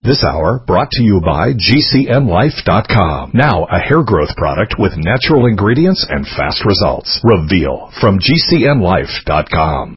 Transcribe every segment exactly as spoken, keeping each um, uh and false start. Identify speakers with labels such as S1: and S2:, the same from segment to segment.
S1: This hour brought to you by G C N Life dot com. Now a hair growth product with natural ingredients and fast results. Reveal from G C N Life dot com.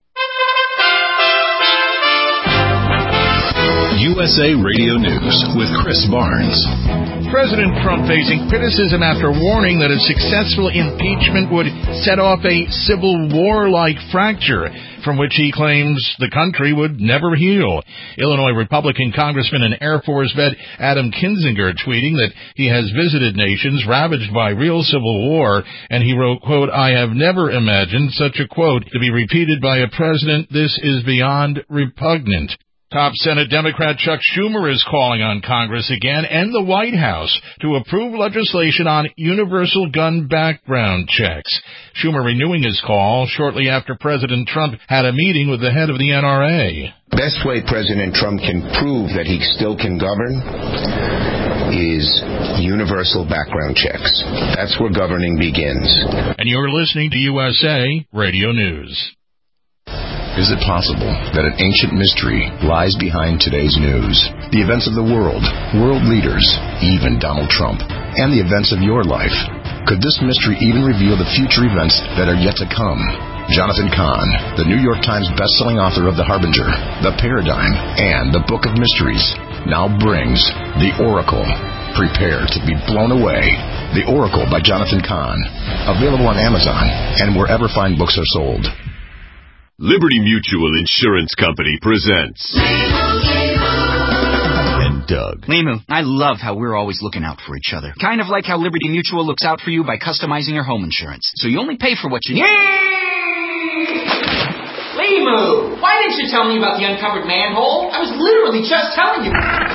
S2: U S A Radio News with Chris Barnes.
S3: President Trump facing criticism after warning that a successful impeachment would set off a civil war-like fracture from which he claims the country would never heal. Illinois Republican Congressman and Air Force vet Adam Kinzinger tweeting that he has visited nations ravaged by real civil war, and he wrote, quote, "I have never imagined such a quote to be repeated by a president. This is beyond repugnant." Top Senate Democrat Chuck Schumer is calling on Congress again and the White House to approve legislation on universal gun background checks. Schumer renewing his call shortly after President Trump had a meeting with the head of the N R A.
S4: Best way President Trump can prove that he still can govern is universal background checks. That's where governing begins.
S3: And you're listening to U S A Radio News.
S2: Is it possible that an ancient mystery lies behind today's news? The events of the world, world leaders, even Donald Trump, and the events of your life. Could this mystery even reveal the future events that are yet to come? Jonathan Cahn, the New York Times bestselling author of The Harbinger, The Paradigm, and The Book of Mysteries, now brings The Oracle. Prepare to be blown away. The Oracle by Jonathan Cahn. Available on Amazon and wherever fine books are sold.
S5: Liberty Mutual Insurance Company presents and Doug.
S6: Limu, I love how we're always looking out for each other. Kind of like how Liberty Mutual looks out for you by customizing your home insurance. So you only pay for what you need.
S7: Limu, why didn't you tell me about the uncovered manhole? I was literally just telling you.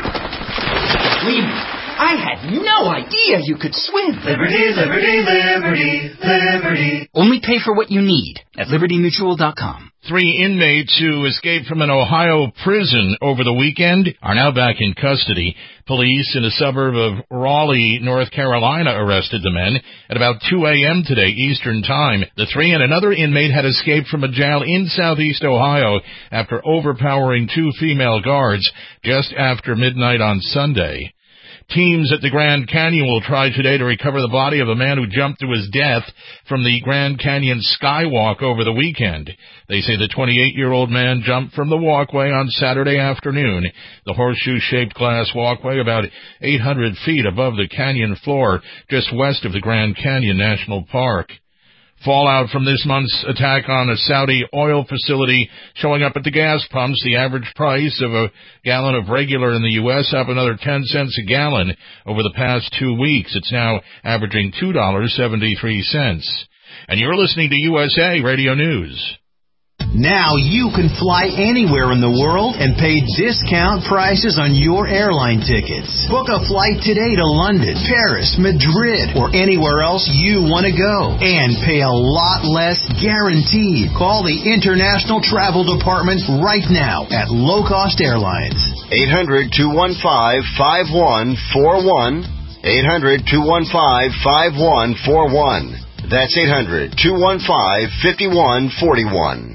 S7: Limu, I had no idea you could swim.
S8: Liberty, liberty, liberty, liberty.
S6: Only pay for what you need at liberty mutual dot com.
S3: Three inmates who escaped from an Ohio prison over the weekend are now back in custody. Police in a suburb of Raleigh, North Carolina, arrested the men at about two a.m. today, Eastern Time. The three and another inmate had escaped from a jail in southeast Ohio after overpowering two female guards just after midnight on Sunday. Teams at the Grand Canyon will try today to recover the body of a man who jumped to his death from the Grand Canyon skywalk over the weekend. They say the twenty-eight-year-old man jumped from the walkway on Saturday afternoon. The horseshoe-shaped glass walkway about eight hundred feet above the canyon floor just west of the Grand Canyon National Park. Fallout from this month's attack on a Saudi oil facility showing up at the gas pumps. The average price of a gallon of regular in the U S up another ten cents a gallon over the past two weeks. It's now averaging two dollars and seventy-three cents. And you're listening to U S A Radio News.
S9: Now you can fly anywhere in the world and pay discount prices on your airline tickets. Book a flight today to London, Paris, Madrid, or anywhere else you want to go. And pay a lot less guaranteed. Call the International Travel Department right now at Low Cost Airlines.
S10: eight hundred, two one five, five one four one. eight hundred, two one five, five one four one. That's eight hundred, two one five, five one four one.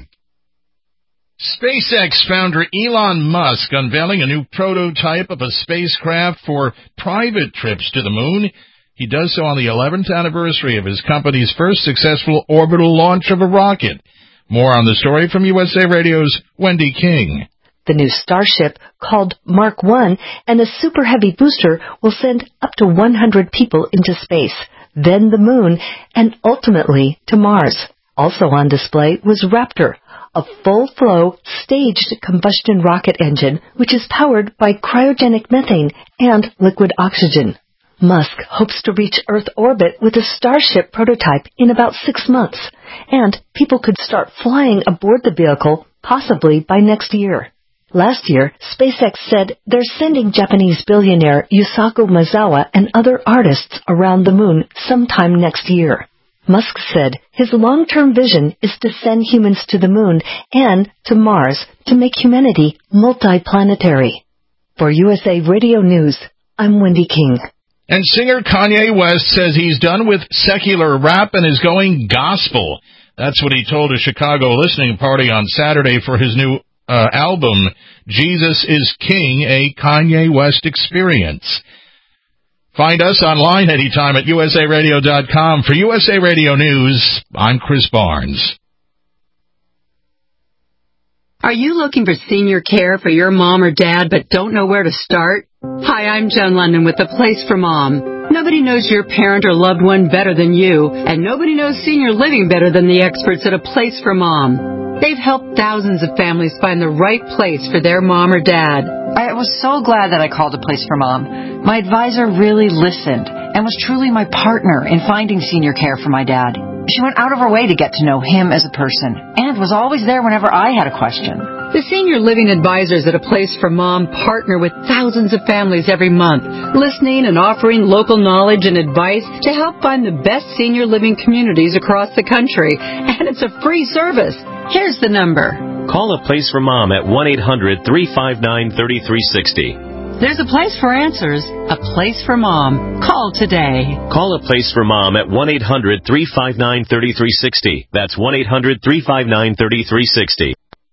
S3: SpaceX founder Elon Musk unveiling a new prototype of a spacecraft for private trips to the moon. He does so on the eleventh anniversary of his company's first successful orbital launch of a rocket. More on the story from U S A Radio's Wendy King.
S11: The new Starship, called Mark one, and a super heavy booster will send up to one hundred people into space, then the moon, and ultimately to Mars. Also on display was Raptor, a full-flow, staged combustion rocket engine which is powered by cryogenic methane and liquid oxygen. Musk hopes to reach Earth orbit with a Starship prototype in about six months, and people could start flying aboard the vehicle possibly by next year. Last year, SpaceX said they're sending Japanese billionaire Yusaku Maezawa and other artists around the moon sometime next year. Musk said his long-term vision is to send humans to the moon and to Mars to make humanity multi-planetary. For U S A Radio News, I'm Wendy King.
S3: And singer Kanye West says he's done with secular rap and is going gospel. That's what he told a Chicago listening party on Saturday for his new uh, album, Jesus is King, a Kanye West experience. Find us online anytime at U S A radio dot com. For U S A Radio News, I'm Chris Barnes.
S12: Are you looking for senior care for your mom or dad but don't know where to start? Hi, I'm Joan London with The Place for Mom. Nobody knows your parent or loved one better than you, and nobody knows senior living better than the experts at A Place for Mom. They've helped thousands of families find the right place for their mom or dad.
S13: I was so glad that I called A Place for Mom. My advisor really listened and was truly my partner in finding senior care for my dad. She went out of her way to get to know him as a person and was always there whenever I had a question.
S12: The senior living advisors at A Place for Mom partner with thousands of families every month, listening and offering local knowledge and advice to help find the best senior living communities across the country. And it's a free service. Here's the number.
S14: Call A Place for Mom at one eight hundred three five nine three three six zero.
S12: There's a place for answers, a place for mom. Call today.
S14: Call A Place for Mom at one eight hundred three five nine three three six zero. That's one eight hundred three five nine three three six zero.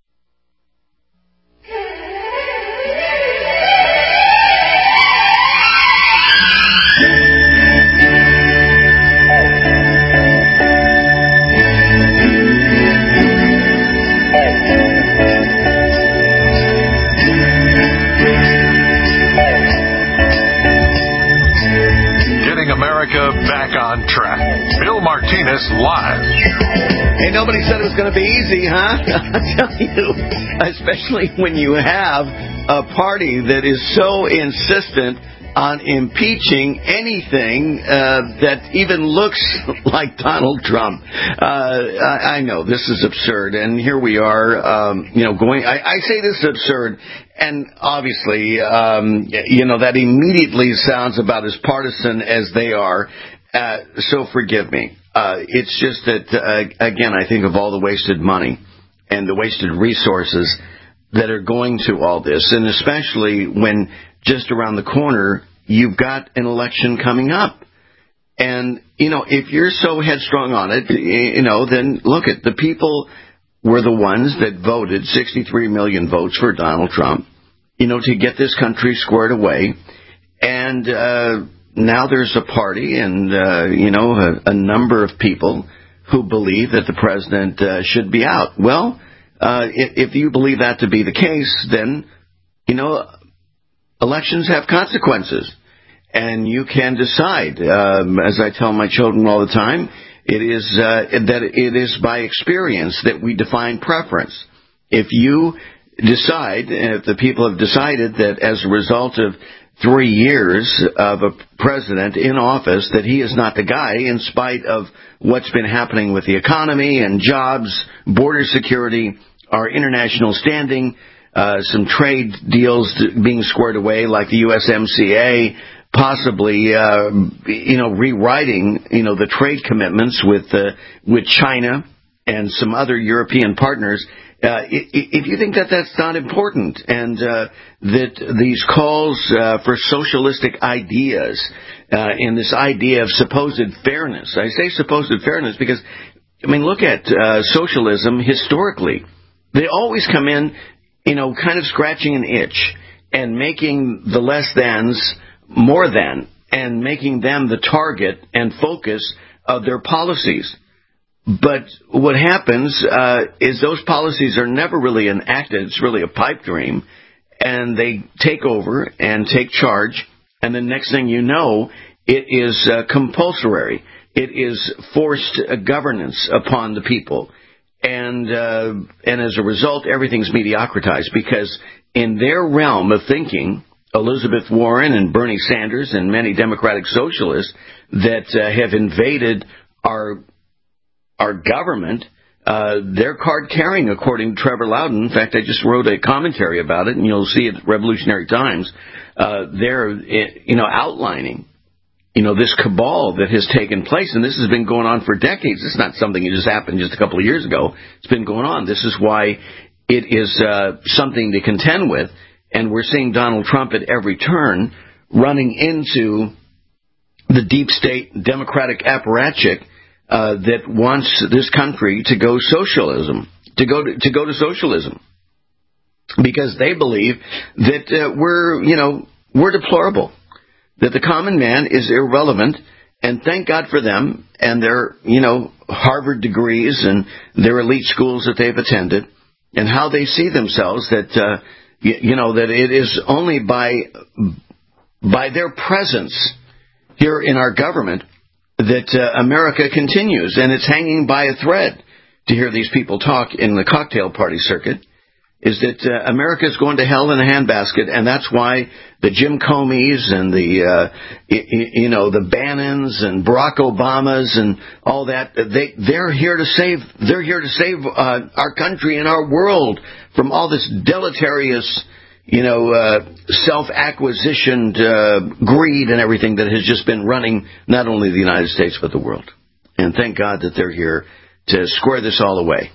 S1: Back on track. Bill Martinez live.
S15: Hey, nobody said it was going to be easy, huh? I tell you, especially when you have a party that is so insistent on impeaching anything uh, that even looks like Donald Trump. Uh, I, I know this is absurd, and here we are, um, you know, going. I, I say this is absurd, and obviously, um, you know, that immediately sounds about as partisan as they are. Uh, so forgive me. Uh, it's just that, uh, again, I think of all the wasted money and the wasted resources that are going to all this, and especially when just around the corner you've got an election coming up. And, you know, if you're so headstrong on it, you know, then look at the people were the ones that voted sixty-three million votes for Donald Trump, you know, to get this country squared away. And uh, now there's a party and, uh, you know, a, a number of people who believe that the president uh, should be out. Well, uh, if, if you believe that to be the case, then, you know, elections have consequences, and you can decide. Um, as I tell my children all the time, it is uh, that it is by experience that we define preference. If you decide, if the people have decided that as a result of three years of a president in office that he is not the guy, in spite of what's been happening with the economy and jobs, border security, our international standing, Uh, some trade deals being squared away, like the U S M C A, possibly, uh, you know, rewriting, you know, the trade commitments with uh, with China and some other European partners. Uh, if you think that that's not important, and uh, that these calls uh, for socialistic ideas uh, and this idea of supposed fairness, I say supposed fairness because, I mean, look at uh, socialism historically. They always come in, you know, kind of scratching an itch and making the less thans more than, and making them the target and focus of their policies. But what happens uh, is those policies are never really enacted. It's really a pipe dream. And they take over and take charge. And the next thing you know, it is uh, compulsory. It is forced uh, governance upon the people. And uh, and as a result, everything's mediocratized, because in their realm of thinking, Elizabeth Warren and Bernie Sanders and many Democratic socialists that uh, have invaded our our government, uh, they're card-carrying, according to Trevor Loudon. In fact, I just wrote a commentary about it, and you'll see it at Revolutionary Times. Uh, they're, you know, outlining, you know, this cabal that has taken place, and this has been going on for decades. This is not something that just happened just a couple of years ago. It's been going on. This is why it is uh, something to contend with, and we're seeing Donald Trump at every turn running into the deep state Democratic apparatchik uh, that wants this country to go socialism, to go to, to go to socialism. because they believe that uh, we're, you know, we're deplorable, that the common man is irrelevant, and thank God for them and their, you know, Harvard degrees and their elite schools that they've attended, and how they see themselves, that, uh, you, you know, that it is only by by their presence here in our government that uh, America continues, and it's hanging by a thread to hear these people talk in the cocktail party circuit, is that uh, America is going to hell in a handbasket, and that's why the Jim Comeys and the, uh, you, you know, the Bannons and Barack Obamas and all that, they, they're here to save, they're here to save uh, our country and our world from all this deleterious, you know, uh, self-acquisitioned uh, greed and everything that has just been running not only the United States but the world. And thank God that they're here to square this all away.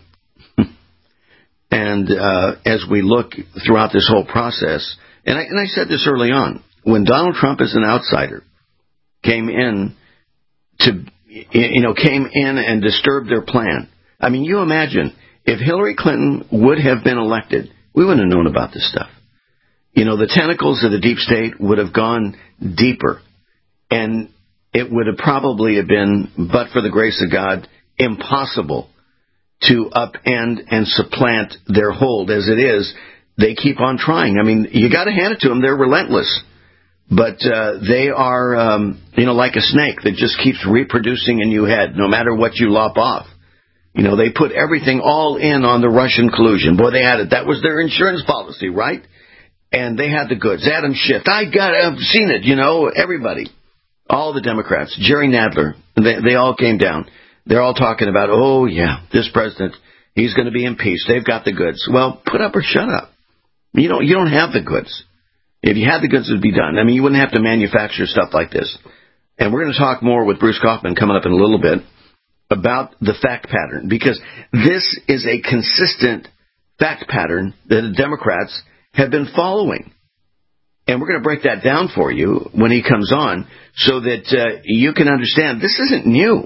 S15: And uh, as we look throughout this whole process, and I, and I said this early on, when Donald Trump as an outsider came in to, you know, came in and disturbed their plan. I mean, you imagine if Hillary Clinton would have been elected, we wouldn't have known about this stuff. You know, the tentacles of the deep state would have gone deeper, and it would have probably have been, but for the grace of God, impossible to upend and supplant their hold. As it is, they keep on trying. I mean, you got to hand it to them. They're relentless. But uh, they are, um, you know, like a snake that just keeps reproducing a new head, no matter what you lop off. You know, they put everything all in on the Russian collusion. Boy, they had it. That was their insurance policy, right? And they had the goods. Adam Schiff. I got it. I've seen it, you know, everybody. All the Democrats. Jerry Nadler. They, they all came down. They're all talking about, oh, yeah, this president, he's going to be impeached. They've got the goods. Well, put up or shut up. You don't, you don't have the goods. If you had the goods, it would be done. I mean, you wouldn't have to manufacture stuff like this. And we're going to talk more with Bruce Kaufman coming up in a little bit about the fact pattern, because this is a consistent fact pattern that the Democrats have been following. And we're going to break that down for you when he comes on so that uh, you can understand this isn't new.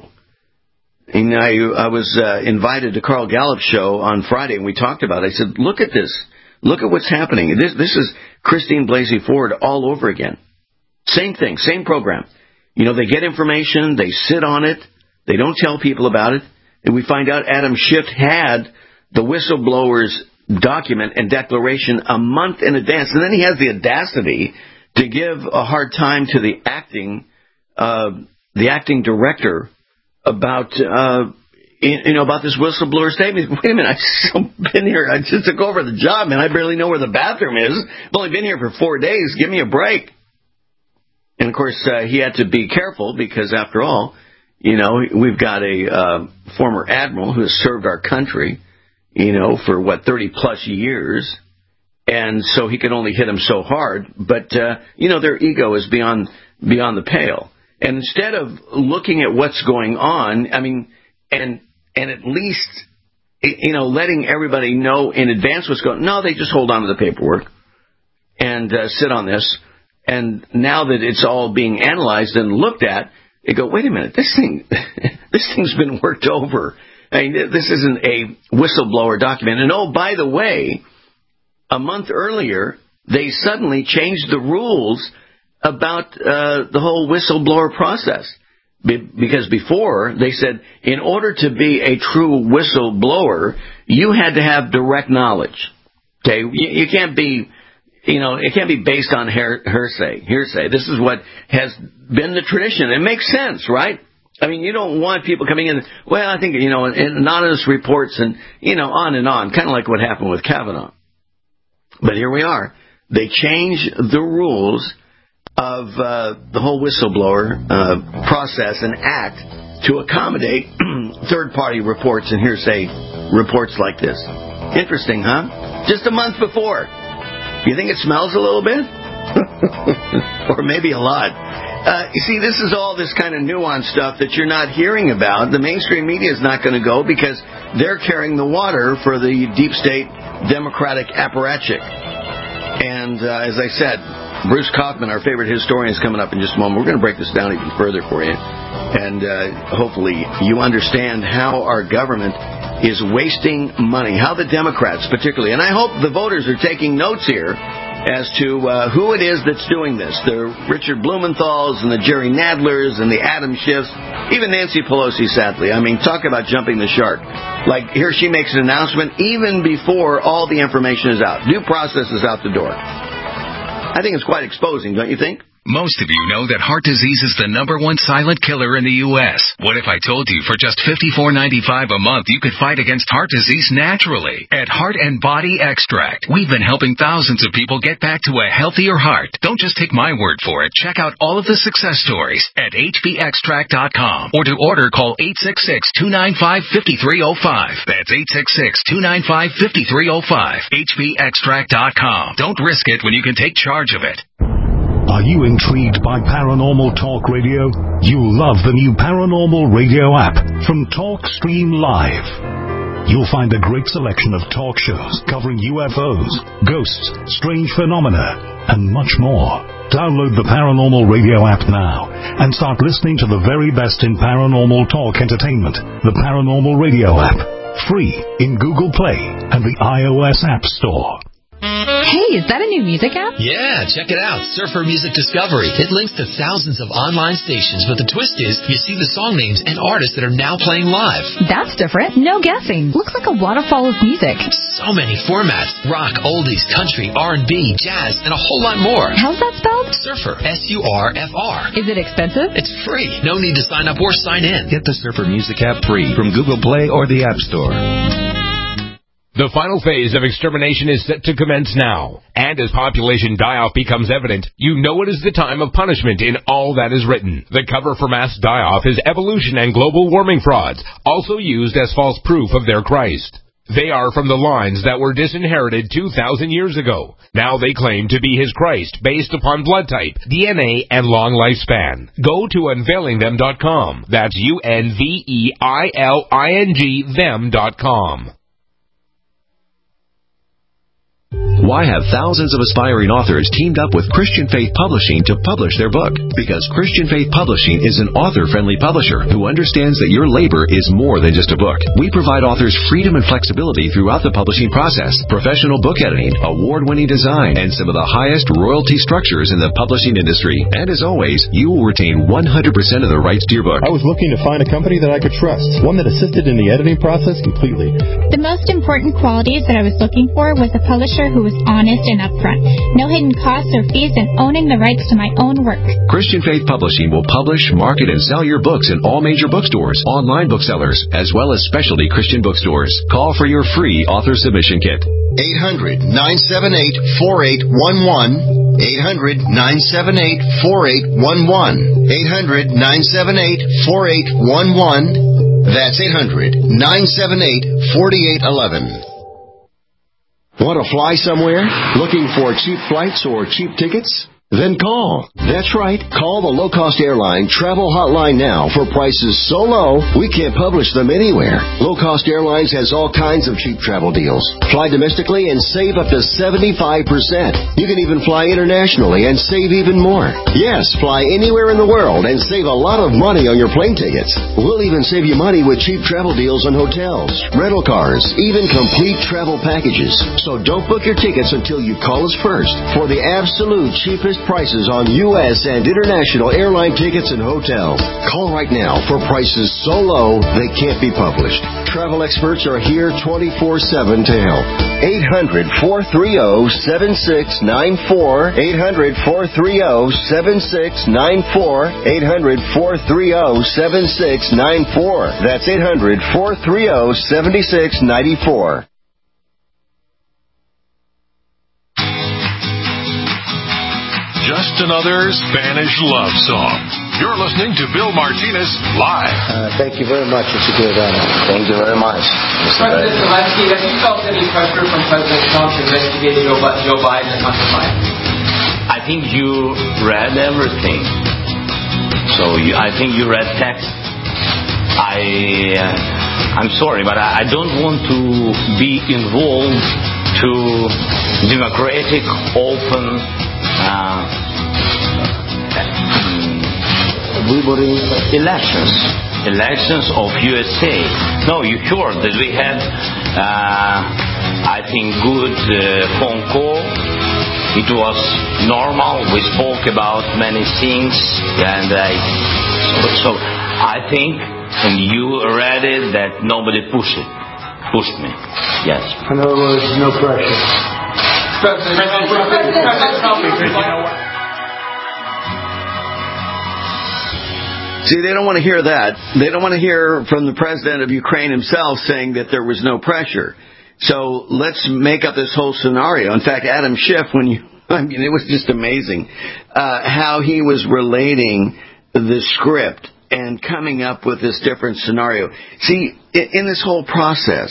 S15: And I, I was uh, invited to Carl Gallup's show on Friday, and we talked about it. I said, look at this. Look at what's happening. This, this is Christine Blasey Ford all over again. Same thing, same program. You know, they get information, they sit on it, they don't tell people about it, and we find out Adam Schiff had the whistleblower's document and declaration a month in advance, and then he has the audacity to give a hard time to the acting, uh, the acting director about, uh, you know, about this whistleblower statement. Wait a minute, I've just been here, I just took over the job, man. I barely know where the bathroom is. I've only been here for four days. Give me a break. And, of course, uh, he had to be careful because, after all, you know, we've got a uh, former admiral who has served our country, you know, for, what, thirty-plus years. And so he could only hit him so hard. But, uh, you know, their ego is beyond beyond the pale. And instead of looking at what's going on, I mean, and and at least, you know, letting everybody know in advance what's going on, no, they just hold on to the paperwork and uh, sit on this. And now that it's all being analyzed and looked at, they go, wait a minute, this thing, this thing's been worked over. I mean, this isn't a whistleblower document. And oh, by the way, a month earlier, they suddenly changed the rules about uh, the whole whistleblower process. Be- because before, they said, in order to be a true whistleblower, you had to have direct knowledge. Okay, you, you can't be, you know, it can't be based on her- hearsay. Hearsay. This is what has been the tradition. It makes sense, right? I mean, you don't want people coming in, well, I think, you know, in anonymous reports and, you know, on and on, kind of like what happened with Kavanaugh. But here we are. They change the rules of uh, the whole whistleblower uh, process and act to accommodate third-party reports and hearsay reports like this. Interesting, huh? Just a month before. You think it smells a little bit? Or maybe a lot. Uh, you see, this is all this kind of nuanced stuff that you're not hearing about. The mainstream media is not going to go because they're carrying the water for the deep state Democratic apparatchik. And uh, as I said, Bruce Kaufman, our favorite historian, is coming up in just a moment. We're going to break this down even further for you. And uh, hopefully you understand how our government is wasting money. How the Democrats particularly, and I hope the voters are taking notes here as to uh, who it is that's doing this. The Richard Blumenthals and the Jerry Nadlers and the Adam Schiffs, even Nancy Pelosi, sadly. I mean, talk about jumping the shark. Like, here she makes an announcement even before all the information is out. Due process is out the door. I think it's quite exposing, don't you think?
S16: Most of you know that heart disease is the number one silent killer in the U S What if I told you for just fifty-four ninety-five a month you could fight against heart disease naturally? At Heart and Body Extract, we've been helping thousands of people get back to a healthier heart. Don't just take my word for it. Check out all of the success stories at H B extract dot com, or to order, call eight six six, two nine five, five three zero five. That's eight six six, two nine five, five three zero five. H B extract dot com. Don't risk it when you can take charge of it.
S1: Are you intrigued by Paranormal Talk Radio? You'll love the new Paranormal Radio app from TalkStream Live. You'll find a great selection of talk shows covering U F Os, ghosts, strange phenomena, and much more. Download the Paranormal Radio app now and start listening to the very best in paranormal talk entertainment. The Paranormal Radio app, free in Google Play and the iOS App Store.
S17: Hey, is that a new music app?
S18: Yeah, check it out. Surfer Music Discovery. It links to thousands of online stations, but the twist is you see the song names and artists that are now playing live.
S17: That's different. No guessing. Looks like a waterfall of music.
S18: So many formats. Rock, oldies, country, R and B, jazz, and a whole lot more.
S17: How's that spelled?
S18: Surfer. S U R F R.
S17: Is it expensive?
S18: It's free. No need to sign up or sign in.
S19: Get the Surfer Music app free from Google Play or the App Store.
S20: The final phase of extermination is set to commence now, and as population die-off becomes evident, you know it is the time of punishment in all that is written. The cover for mass die-off is evolution and global warming frauds, also used as false proof of their Christ. They are from the lines that were disinherited two thousand years ago. Now they claim to be his Christ based upon blood type, D N A, and long lifespan. Go to unveiling them dot com. That's U N V E I L I N G them dot com.
S21: Why have thousands of aspiring authors teamed up with Christian Faith Publishing to publish their book? Because Christian Faith Publishing is an author-friendly publisher who understands that your labor is more than just a book. We provide authors freedom and flexibility throughout the publishing process, professional book editing, award-winning design, and some of the highest royalty structures in the publishing industry. And as always, you will retain one hundred percent of the rights to your book.
S22: I was looking to find a company that I could trust, one that assisted in the editing process completely.
S23: The most important qualities that I was looking for was a publisher who was honest and upfront. No hidden costs or fees, and owning the rights to my own work.
S21: Christian Faith Publishing will publish, market, and sell your books in all major bookstores, online booksellers, as well as specialty Christian bookstores. Call for your free author submission kit.
S10: eight hundred, nine seven eight, four eight one one. eight hundred, nine seven eight, four eight one one. eight hundred, nine seven eight, four eight one one. That's eight hundred, nine seven eight, four eight one one. Want to fly somewhere? Looking for cheap flights or cheap tickets? Then call. That's right. Call the low-cost airline travel hotline now for prices so low we can't publish them anywhere. Low-cost airlines has all kinds of cheap travel deals. Fly domestically and save up to seventy-five percent. You can even fly internationally and save even more. Yes, fly anywhere in the world and save a lot of money on your plane tickets. We'll even save you money with cheap travel deals on hotels, rental cars, even complete travel packages. So don't book your tickets until you call us first for the absolute cheapest prices on U S and international airline tickets and hotels. Call right now for prices so low they can't be published. Travel experts are here twenty-four seven to help. eight hundred, four three zero, seven six nine four. eight hundred, four three zero, seven six nine four. eight hundred, four three zero, seven six nine four. That's eight hundred, four three zero, seven six nine four.
S5: Just another Spanish love song. You're listening to Bill Martinez live.
S24: Uh, thank you very much, Mister Giordano. Thank you very much.
S7: President Zelensky, have you felt any pressure from President Trump to investigate Joe Biden and Hunter Biden?
S25: I think you read everything. So you, I think you read text. I, uh, I'm sorry, but I, I don't want to be involved to democratic, open, Uh, выборы, elections, elections of U S A. No, you heard that we had, uh, I think, good uh, phone call. It was normal. We spoke about many things, and I, so, so I think, and you read it, that nobody pushed it, pushed me. Yes.
S2: In other words, no pressure. President, President, President, President, President.
S15: See, they don't want to hear that. They don't want to hear from the president of Ukraine himself saying that there was no pressure. So let's make up this whole scenario. In fact, Adam Schiff, when you, I mean, it was just amazing uh, how he was relating the script and coming up with this different scenario. See, in this whole process,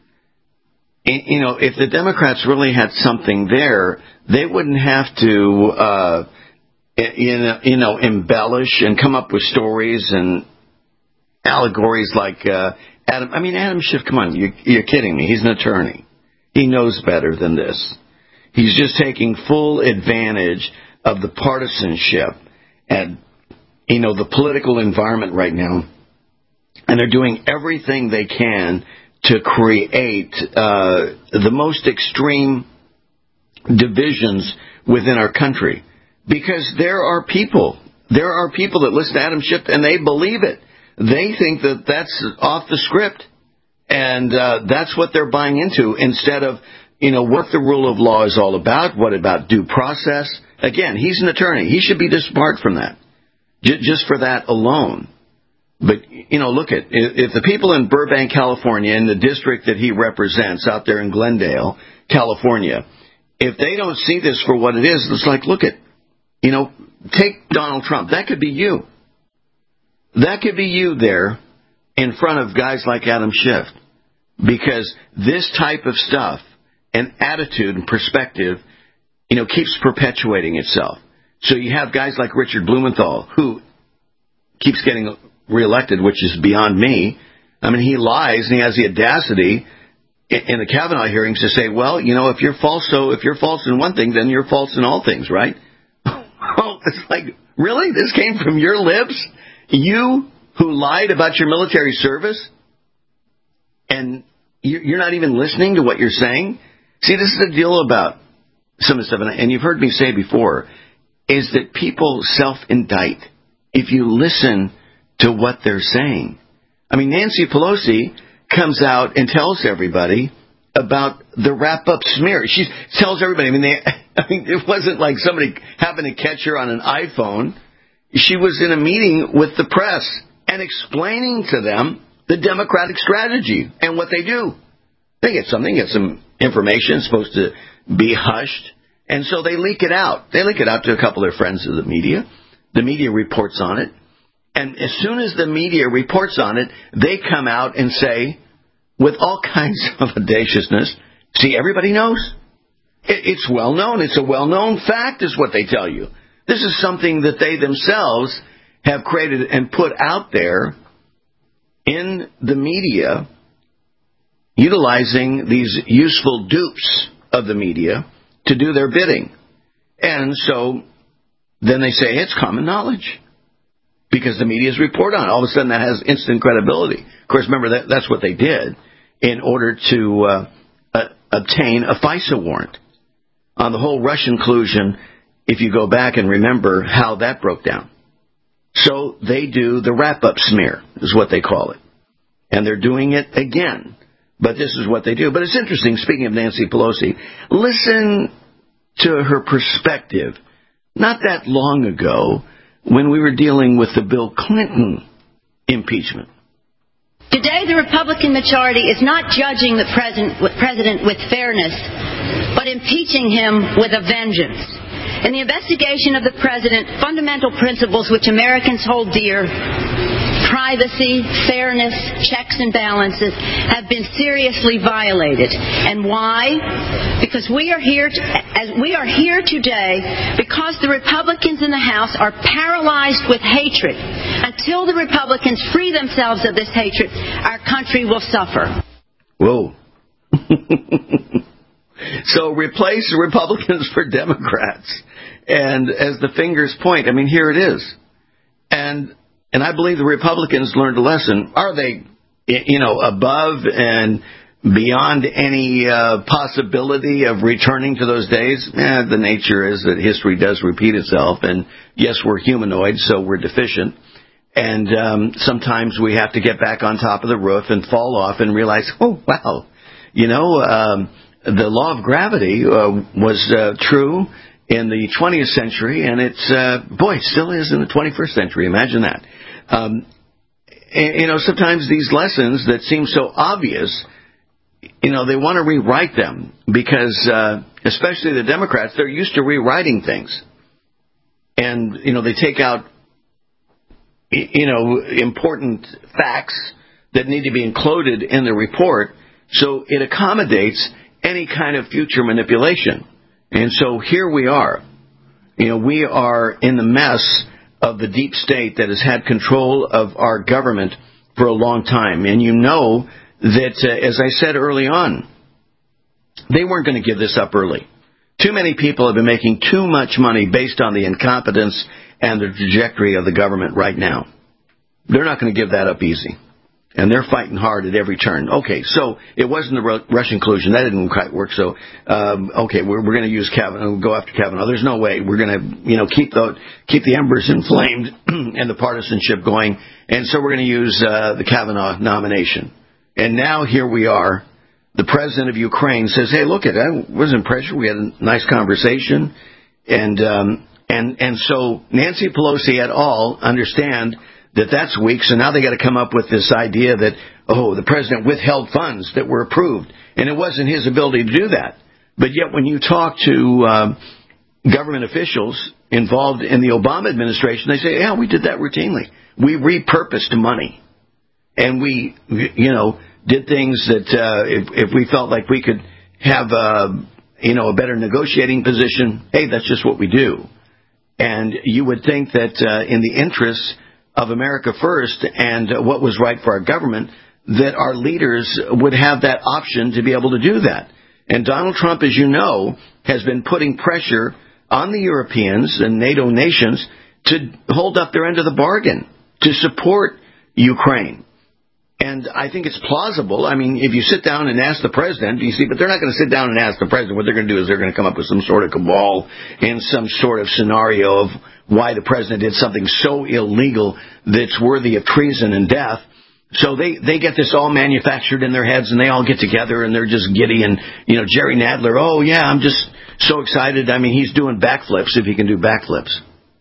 S15: you know, if the Democrats really had something there, they wouldn't have to, uh, you know, embellish and come up with stories and allegories like uh, Adam. I mean, Adam Schiff, come on, you, you're kidding me. He's an attorney. He knows better than this. He's just taking full advantage of the partisanship and, you know, the political environment right now. And they're doing everything they can to create uh, the most extreme divisions within our country. Because there are people, there are people that listen to Adam Schiff and they believe it. They think that that's off the script. And uh, that's what they're buying into instead of, you know, what the rule of law is all about, what about due process. Again, he's an attorney. He should be disbarred from that, j- just for that alone. But, you know, look at, if the people in Burbank, California, in the district that he represents out there in Glendale, California, if they don't see this for what it is, it's like, look at, you know, take Donald Trump. That could be you. That could be you there in front of guys like Adam Schiff. Because this type of stuff and attitude and perspective, you know, keeps perpetuating itself. So you have guys like Richard Blumenthal, who keeps getting reelected, which is beyond me. I mean, he lies and he has the audacity in the Kavanaugh hearings to say, well, you know, if you're false, so if you're false in one thing, then you're false in all things, right? Oh, it's like, really? This came from your lips? You who lied about your military service? And you're not even listening to what you're saying? See, this is the deal about some of the stuff, and you've heard me say before, is that people self-indict if you listen to what they're saying. I mean, Nancy Pelosi comes out and tells everybody about the wrap-up smear. She tells everybody, I mean, they, I mean, it wasn't like somebody happened to catch her on an iPhone. She was in a meeting with the press and explaining to them the Democratic strategy and what they do. They get something, get some information, it's supposed to be hushed, and so they leak it out. They leak it out to a couple of their friends of the media. The media reports on it. And as soon as the media reports on it, they come out and say, with all kinds of audaciousness, see, everybody knows. It's well known. It's a well-known fact is what they tell you. This is something that they themselves have created and put out there in the media, utilizing these useful dupes of the media to do their bidding. And so then they say it's common knowledge because the media's report on it. All of a sudden that has instant credibility. Of course, remember, that that's what they did in order to uh, uh, obtain a FISA warrant. On the whole Russian collusion, if you go back and remember how that broke down. So they do the wrap-up smear, is what they call it. And they're doing it again. But this is what they do. But it's interesting, speaking of Nancy Pelosi, listen to her perspective. Not that long ago, when we were dealing with the Bill Clinton impeachment.
S4: Today, the Republican majority is not judging the president, president with fairness, but impeaching him with a vengeance. In the investigation of the president, fundamental principles which Americans hold dear, privacy, fairness, checks and balances, have been seriously violated. And why? Because we are here to, as we are here today because the Republicans in the House are paralyzed with hatred. Until the Republicans free themselves of this hatred, our country will suffer.
S15: Whoa. So replace the Republicans for Democrats. And as the fingers point, I mean, here it is. And And I believe the Republicans learned a lesson. Are they, you know, above and beyond any uh, possibility of returning to those days? Eh, the nature is that history does repeat itself. And yes, we're humanoids, so we're deficient. And um, sometimes we have to get back on top of the roof and fall off and realize, oh, wow, you know, um, the law of gravity uh, was uh, true in the twentieth century, and it's, uh, boy, it still is in the twenty-first century. Imagine that. Um, and, you know, sometimes these lessons that seem so obvious, you know, they want to rewrite them because, uh, especially the Democrats, they're used to rewriting things. And, you know, they take out, you know, important facts that need to be included in the report, so it accommodates any kind of future manipulation. And so here we are. You know, we are in the mess of the deep state that has had control of our government for a long time. And you know that, uh, as I said early on, they weren't going to give this up early. Too many people have been making too much money based on the incompetence and the trajectory of the government right now. They're not going to give that up easy. And they're fighting hard at every turn. Okay, so it wasn't the Russian collusion. That didn't quite work. So, um, okay, we're, we're going to use Kavanaugh, go after Kavanaugh. There's no way. We're going to, you know, keep the, keep the embers inflamed and the partisanship going. And so we're going to use uh, the Kavanaugh nomination. And now here we are. The president of Ukraine says, hey, look, it, I wasn't pressured. We had a nice conversation. And, um, and, and so Nancy Pelosi et al. Understand that that's weak, so now they got to come up with this idea that, oh, the president withheld funds that were approved, and it wasn't his ability to do that. But yet when you talk to uh, government officials involved in the Obama administration, they say, yeah, we did that routinely. We repurposed money, and we, you know, did things that uh, if, if we felt like we could have, uh, you know, a better negotiating position, hey, that's just what we do. And you would think that uh, in the interests of America first and what was right for our government, that our leaders would have that option to be able to do that. And Donald Trump, as you know, has been putting pressure on the Europeans and NATO nations to hold up their end of the bargain, to support Ukraine. And I think it's plausible. I mean, if you sit down and ask the president, you see, but they're not going to sit down and ask the president. What they're going to do is they're going to come up with some sort of cabal and some sort of scenario of why the president did something so illegal that's worthy of treason and death. So they, they get this all manufactured in their heads, and they all get together, and they're just giddy. And, you know, Jerry Nadler, oh, yeah, I'm just so excited. I mean, he's doing backflips if he can do backflips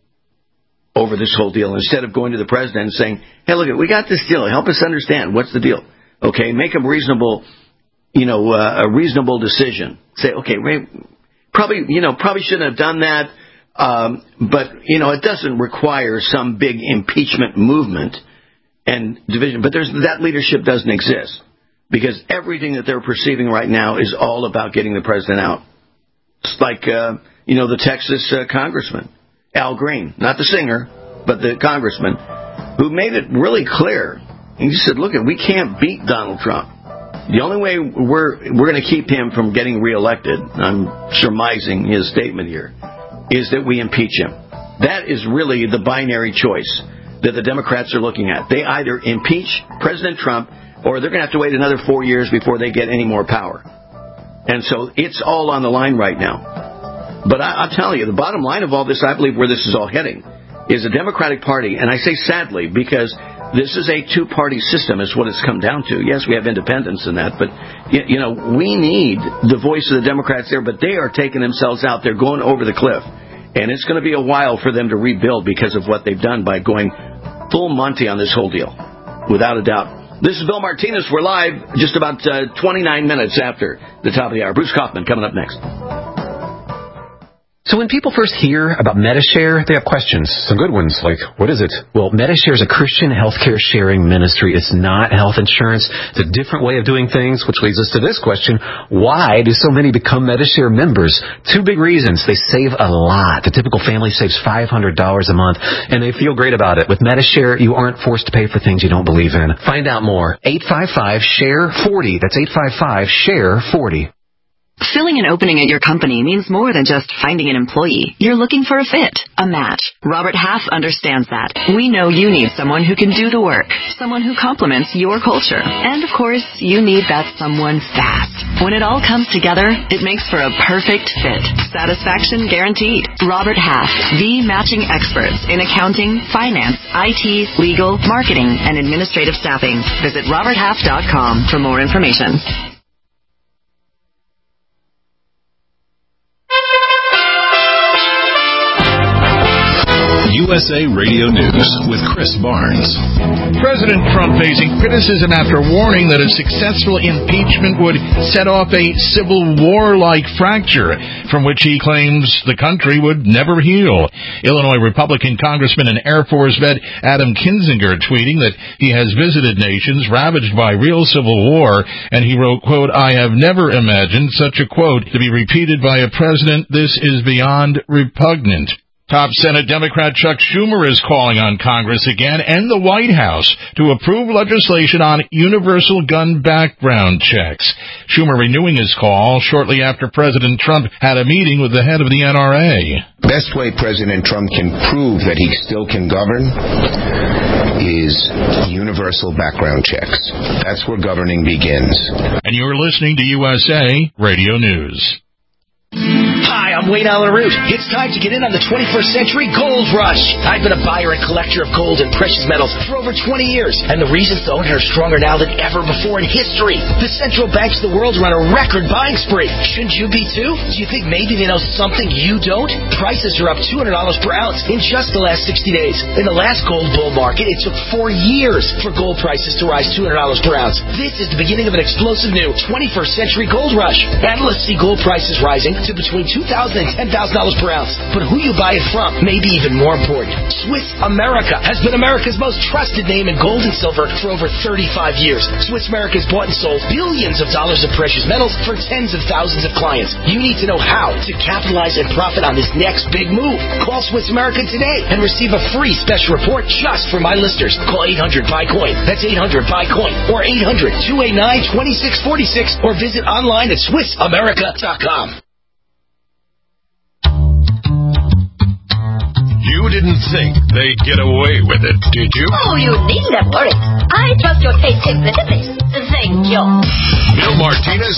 S15: over this whole deal, instead of going to the president and saying, hey, look, we got this deal. Help us understand. What's the deal? Okay, make a reasonable, you know, uh, a reasonable decision. Say, okay, probably, you know, probably shouldn't have done that. Um, but, you know, it doesn't require some big impeachment movement and division. But there's, that leadership doesn't exist, because everything that they're perceiving right now is all about getting the president out. It's like, uh, you know, the Texas uh, congressman, Al Green, not the singer, but the congressman, who made it really clear. He said, look, we can't beat Donald Trump. The only way we're, we're going to keep him from getting reelected, I'm surmising his statement here, is that we impeach him. That is really the binary choice that the Democrats are looking at. They either impeach President Trump, or they're going to have to wait another four years before they get any more power. And so it's all on the line right now. But I, I'll tell you, the bottom line of all this, I believe where this is all heading, is the Democratic Party, and I say sadly because this is a two-party system is what it's come down to. Yes, we have independents in that, but, you know, we need the voice of the Democrats there, but they are taking themselves out. They're going over the cliff. And it's going to be a while for them to rebuild because of what they've done by going full Monty on this whole deal, without a doubt. This is Bill Martinez. We're live just about uh, twenty-nine minutes after the top of the hour. Bruce Kaufman coming up next.
S3: So when people first hear about Medi-Share, they have questions. Some good ones, like, what is it? Well, Medi-Share is a Christian healthcare sharing ministry. It's not health insurance. It's a different way of doing things, which leads us to this question. Why do so many become Medi-Share members? Two big reasons. They save a lot. The typical family saves five hundred dollars a month, and they feel great about it. With Medi-Share, you aren't forced to pay for things you don't believe in. Find out more. eight five five, S H A R E, forty. That's eight five five, S H A R E, forty.
S6: Filling an opening at your company means more than just finding an employee. You're looking for a fit, a match. Robert Half understands that. We know you need someone who can do the work, someone who complements your culture. And, of course, you need that someone fast. When it all comes together, it makes for a perfect fit. Satisfaction guaranteed. Robert Half, the matching experts in accounting, finance, I T, legal, marketing, and administrative staffing. Visit robert half dot com for more information.
S1: U S A Radio News with Chris Barnes.
S8: President Trump facing criticism after warning that a successful impeachment would set off a civil war-like fracture from which he claims the country would never heal. Illinois Republican Congressman and Air Force vet Adam Kinzinger tweeting that he has visited nations ravaged by real civil war, and he wrote, quote, "I have never imagined such a quote to be repeated by a president. This is beyond repugnant." Top Senate Democrat Chuck Schumer is calling on Congress again and the White House to approve legislation on universal gun background checks. Schumer renewing his call shortly after President Trump had a meeting with the head of the N R A.
S9: Best way President Trump can prove that he still can govern is universal background checks. That's where governing begins.
S8: And you're listening to U S A Radio News.
S11: Hi, I'm Wayne Allen Root. It's time to get in on the twenty-first century gold rush. I've been a buyer and collector of gold and precious metals for over twenty years, and the reasons to own it are stronger now than ever before in history. The central banks of the world are on a record buying spree. Shouldn't you be too? Do you think maybe they know something you don't? Prices are up two hundred dollars per ounce in just the last sixty days. In the last gold bull market, it took four years for gold prices to rise two hundred dollars per ounce. This is the beginning of an explosive new twenty-first century gold rush. Analysts see gold prices rising to between two thousand dollars and ten thousand dollars per ounce. But who you buy it from may be even more important. Swiss America has been America's most trusted name in gold and silver for over thirty-five years. Swiss America has bought and sold billions of dollars of precious metals for tens of thousands of clients. You need to know how to capitalize and profit on this next big move. Call Swiss America today and receive a free special report just for my listeners. Call eight hundred buy coin. That's eight hundred buy coin or eight hundred two eight nine two six four six or visit online at swiss america dot com.
S5: You didn't think they'd get away with it, did you?
S13: Oh, you needn't worry. I trust your taste implicitly. Thank you.
S5: Bill Martinez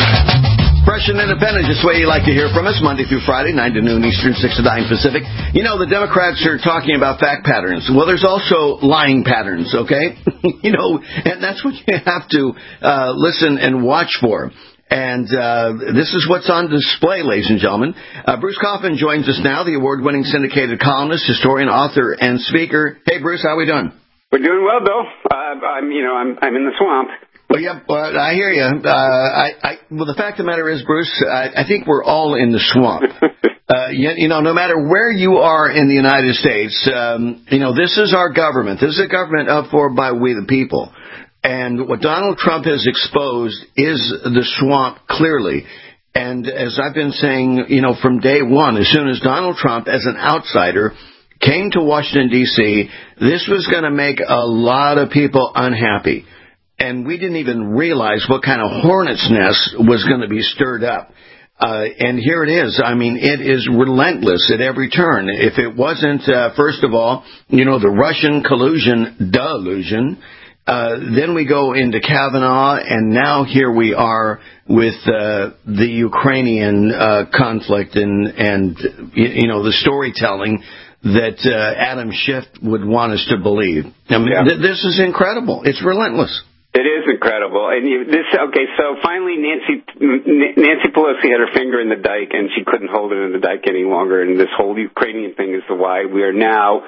S5: live.
S15: Fresh and independent, just the way you like to hear from us, Monday through Friday, nine to noon Eastern, six to nine Pacific. You know, the Democrats are talking about fact patterns. Well, there's also lying patterns, okay? You know, and that's what you have to uh, listen and watch for. And uh, this is what's on display, ladies and gentlemen. Uh, Bruce Kaufman joins us now, the award-winning syndicated columnist, historian, author, and speaker. Hey, Bruce, how are we doing?
S26: We're doing well, Bill. Uh, I'm, you know, I'm, I'm in the swamp.
S15: Well, yeah, well, I hear you. Uh, I, I, well, the fact of the matter is, Bruce, I, I think we're all in the swamp. uh, you, you know, no matter where you are in the United States, um, you know, this is our government. This is a government up for by we the people. And what Donald Trump has exposed is the swamp clearly. And as I've been saying, you know, from day one, as soon as Donald Trump, as an outsider, came to Washington, D C, this was going to make a lot of people unhappy. And we didn't even realize what kind of hornet's nest was going to be stirred up. Uh, and here it is. I mean, it is relentless at every turn. If it wasn't, uh, first of all, you know, the Russian collusion delusion, Uh, then we go into Kavanaugh, and now here we are with uh, the Ukrainian uh, conflict and, and, you know, the storytelling that uh, Adam Schiff would want us to believe. I mean, yeah. th- this is incredible. It's relentless.
S26: It is incredible. And you, this, okay, so finally Nancy Nancy Pelosi had her finger in the dike, and she couldn't hold it in the dike any longer, and this whole Ukrainian thing is the why we are now...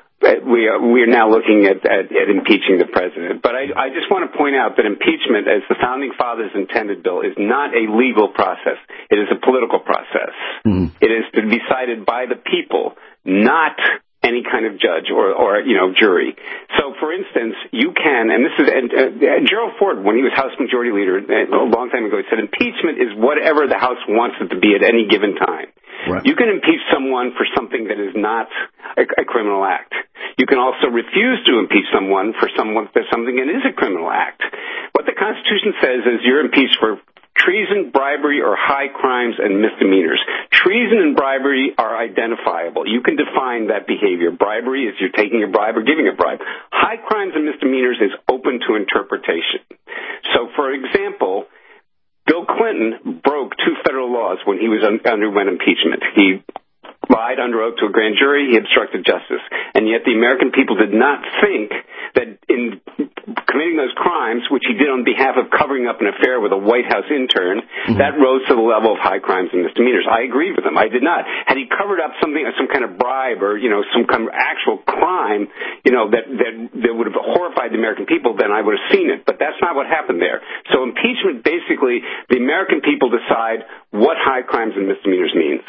S26: We are, we are now looking at, at, at impeaching the president. But I, I just want to point out that impeachment, as the Founding Fathers intended, Bill, is not a legal process. It is a political process. Mm-hmm. It is to be decided by the people, not any kind of judge or, or, you know, jury. So, for instance, you can, and this is, and, uh, Gerald Ford, when he was House Majority Leader a long time ago, he said impeachment is whatever the House wants it to be at any given time. Right. You can impeach someone for something that is not a, a criminal act. You can also refuse to impeach someone for someone for something that is a criminal act. What the Constitution says is you're impeached for treason, bribery, or high crimes and misdemeanors. Treason and bribery are identifiable. You can define that behavior. Bribery is you're taking a bribe or giving a bribe. High crimes and misdemeanors is open to interpretation. So, for example, Bill Clinton broke two federal laws when he was un- underwent impeachment. He lied under oath to a grand jury, he obstructed justice. And yet the American people did not think that in committing those crimes, which he did on behalf of covering up an affair with a White House intern, mm-hmm. that rose to the level of high crimes and misdemeanors. I agreed with him. I did not. Had he covered up something, some kind of bribe or, you know, some kind of actual crime, you know, that, that, that would have horrified the American people, then I would have seen it. But that's not what happened there. So impeachment, basically, the American people decide what high crimes and misdemeanors means.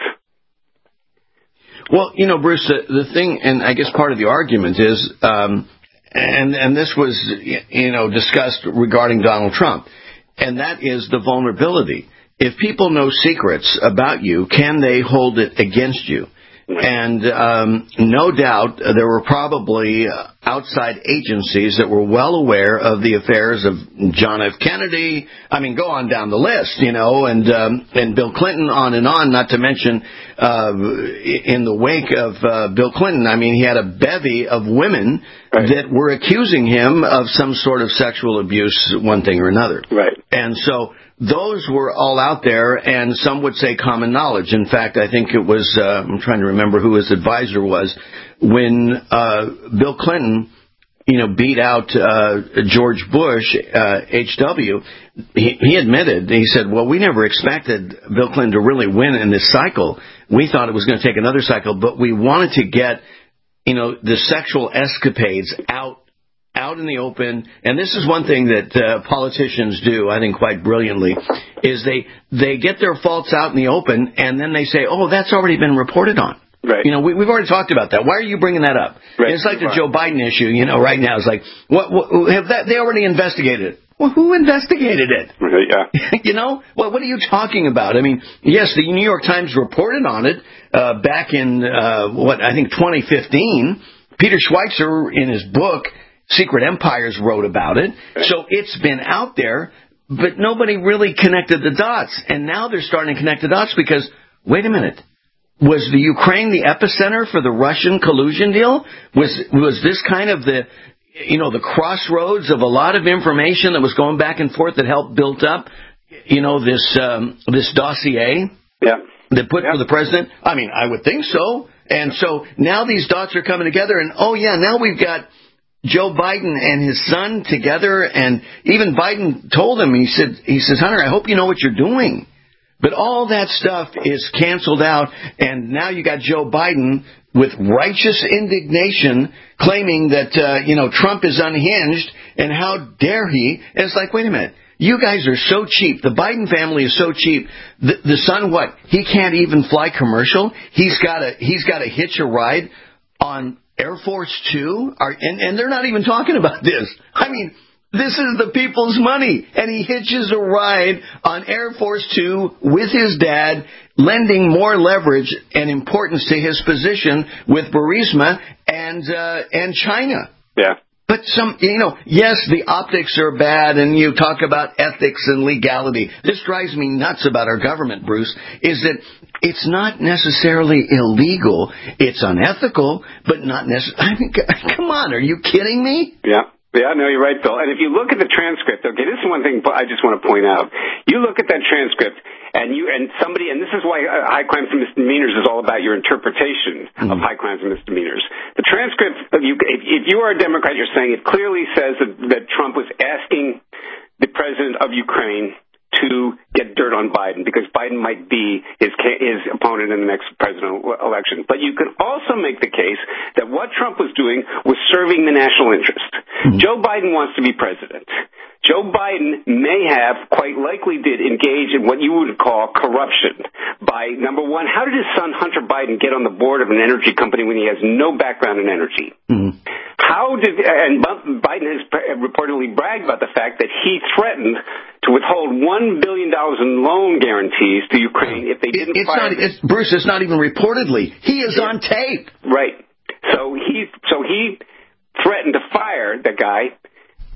S15: Well, you know, Bruce, the, the thing, and I guess part of the argument is, um, and and this was, you know, discussed regarding Donald Trump, and that is the vulnerability. If people know secrets about you, can they hold it against you? And um, no doubt there were probably outside agencies that were well aware of the affairs of John F. Kennedy. I mean, go on down the list, you know, and um, and Bill Clinton, on and on, not to mention uh, in the wake of uh, Bill Clinton, I mean, he had a bevy of women right. that were accusing him of some sort of sexual abuse, one thing or another.
S26: Right.
S15: And so those were all out there, and some would say common knowledge. In fact, I think it was, uh, I'm trying to remember who his advisor was, when uh, Bill Clinton, you know, beat out uh, George Bush, uh, H W, he, he admitted, he said, well, we never expected Bill Clinton to really win in this cycle. We thought it was going to take another cycle, but we wanted to get, you know, the sexual escapades out out in the open. And this is one thing that uh, politicians do, I think, quite brilliantly, is they they get their faults out in the open, and then they say, oh, that's already been reported on.
S26: Right.
S15: You know, we, we've already talked about that. Why are you bringing that up?
S26: Right.
S15: It's like the Joe Biden issue, you know, right now. It's like, what, what have that? They already investigated it. Well, who investigated it?
S26: Right, yeah.
S15: You know, well, what are you talking about? I mean, yes, the New York Times reported on it uh, back in, uh, what, I think twenty fifteen. Peter Schweitzer, in his book, Secret Empires, wrote about it. Okay. So it's been out there, but nobody really connected the dots. And now they're starting to connect the dots because, wait a minute, was the Ukraine the epicenter for the Russian collusion deal? Was was this kind of the, you know, the crossroads of a lot of information that was going back and forth that helped build up, you know, this um, this dossier
S26: yeah.
S15: that put
S26: yeah.
S15: for the president? I mean, I would think so. And so now these dots are coming together, and oh yeah, now we've got Joe Biden and his son together, and even Biden told him, he said, he says, Hunter, I hope you know what you're doing. But all that stuff is canceled out, and now you got Joe Biden with righteous indignation claiming that, uh, you know, Trump is unhinged, and how dare he? And it's like, wait a minute. You guys are so cheap. The Biden family is so cheap. The, the son, what? He can't even fly commercial. He's got to, he's got to hitch a ride on Air Force Two, are, and, and they're not even talking about this. I mean, this is the people's money, and he hitches a ride on Air Force Two with his dad, lending more leverage and importance to his position with Burisma and uh, and China.
S26: Yeah.
S15: But some, you know, yes, the optics are bad, and you talk about ethics and legality. This drives me nuts about our government, Bruce, is that it's not necessarily illegal. It's unethical, but not necessarily. I mean, come on, are you kidding me?
S26: Yeah. Yeah, no, you're right, Bill. And if you look at the transcript, okay, this is one thing I just want to point out. You look at that transcript, and you and somebody, and this is why uh, high crimes and misdemeanors is all about your interpretation mm-hmm. of high crimes and misdemeanors. The transcript, if you, if, if you are a Democrat, you're saying it clearly says that, that Trump was asking the president of Ukraine to get dirt on Biden because Biden might be his his opponent in the next presidential election. But you can also make the case that what Trump was doing was serving the national interest. Mm-hmm. Joe Biden wants to be president. Joe Biden may have, quite likely did, engage in what you would call corruption by, number one, how did his son Hunter Biden get on the board of an energy company when he has no background in energy? Mm-hmm. How did, and Biden has reportedly bragged about the fact that he threatened to withhold one billion dollars in loan guarantees to Ukraine if they didn't
S15: it's
S26: fire
S15: not, it's, Bruce, it's not even reportedly. He is on tape.
S26: Right. So he, so he threatened to fire the guy.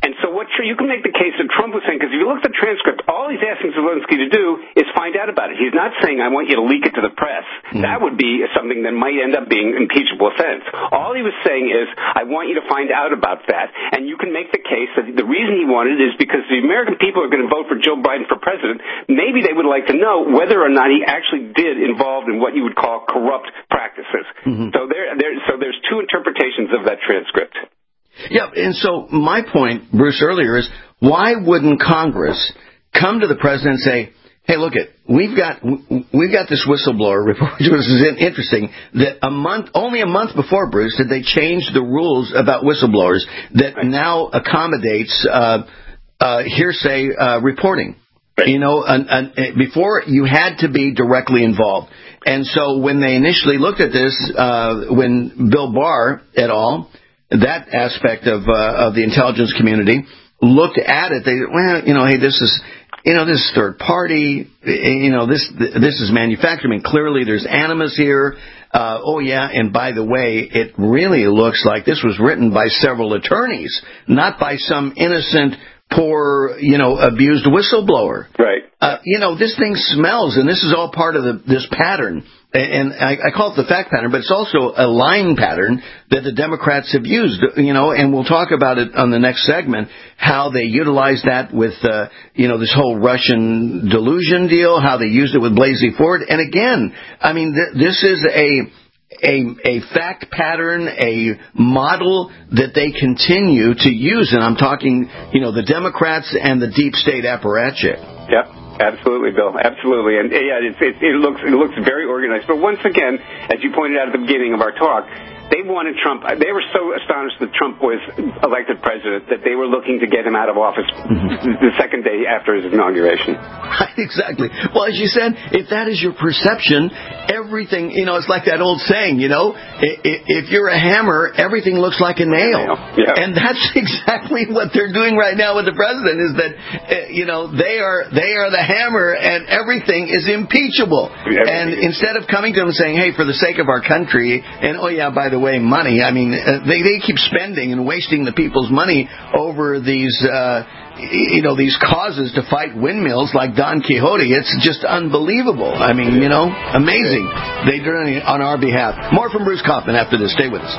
S26: And so what you can make the case that Trump was saying, because if you look at the transcript, all he's asking Zelensky to do is find out about it. He's not saying, I want you to leak it to the press. Mm-hmm. That would be something that might end up being impeachable offense. All he was saying is, I want you to find out about that. And you can make the case that the reason he wanted it is because the American people are going to vote for Joe Biden for president. Maybe they would like to know whether or not he actually did involve in what you would call corrupt practices. Mm-hmm. So there, there, so there's two interpretations of that transcript.
S15: Yeah, and so my point, Bruce, earlier is, why wouldn't Congress come to the president and say, hey, look it, we've got we've got this whistleblower report, which is interesting, that a month, only a month before, Bruce, did they change the rules about whistleblowers that right. now accommodates uh, uh, hearsay uh, reporting. Right. You know, an, an, before you had to be directly involved. And so when they initially looked at this, uh, when Bill Barr et al., that aspect of uh, of the intelligence community looked at it, they well, you know, hey, this is, you know, this is third party, you know, this this is manufactured. I mean, clearly there's animus here. Uh, oh yeah, and by the way, it really looks like this was written by several attorneys, not by some innocent, poor, you know, abused whistleblower.
S26: Right.
S15: Uh, you know, this thing smells, and this is all part of the, this pattern. And I, I call it the fact pattern, but it's also a line pattern that the Democrats have used, you know, and we'll talk about it on the next segment, how they utilized that with, uh, you know, this whole Russian delusion deal, how they used it with Blasey Ford. And again, I mean, th- this is a, a, a fact pattern, a model that they continue to use. And I'm talking, you know, the Democrats and the deep state apparatchik.
S26: Yep. Absolutely, Bill. Absolutely, and yeah, it, it, it looks it looks very organized. But once again, as you pointed out at the beginning of our talk, they wanted Trump. They were so astonished that Trump was elected president that they were looking to get him out of office mm-hmm. the second day after his inauguration.
S15: Exactly. Well, as you said, if that is your perception, everything, you know, it's like that old saying, you know, if you're a hammer, everything looks like a nail.
S26: Yeah.
S15: And that's exactly what they're doing right now with the president, is that, you know, they are they are the hammer and everything is impeachable. Everything. And instead of coming to him and saying, hey, for the sake of our country, and oh yeah, by the way, money, I mean, uh, they, they keep spending and wasting the people's money over these, uh, you know, these causes to fight windmills like Don Quixote. It's just unbelievable. I mean, you know, amazing. They do it on our behalf. More from Bruce Kaufman after this. Stay with us.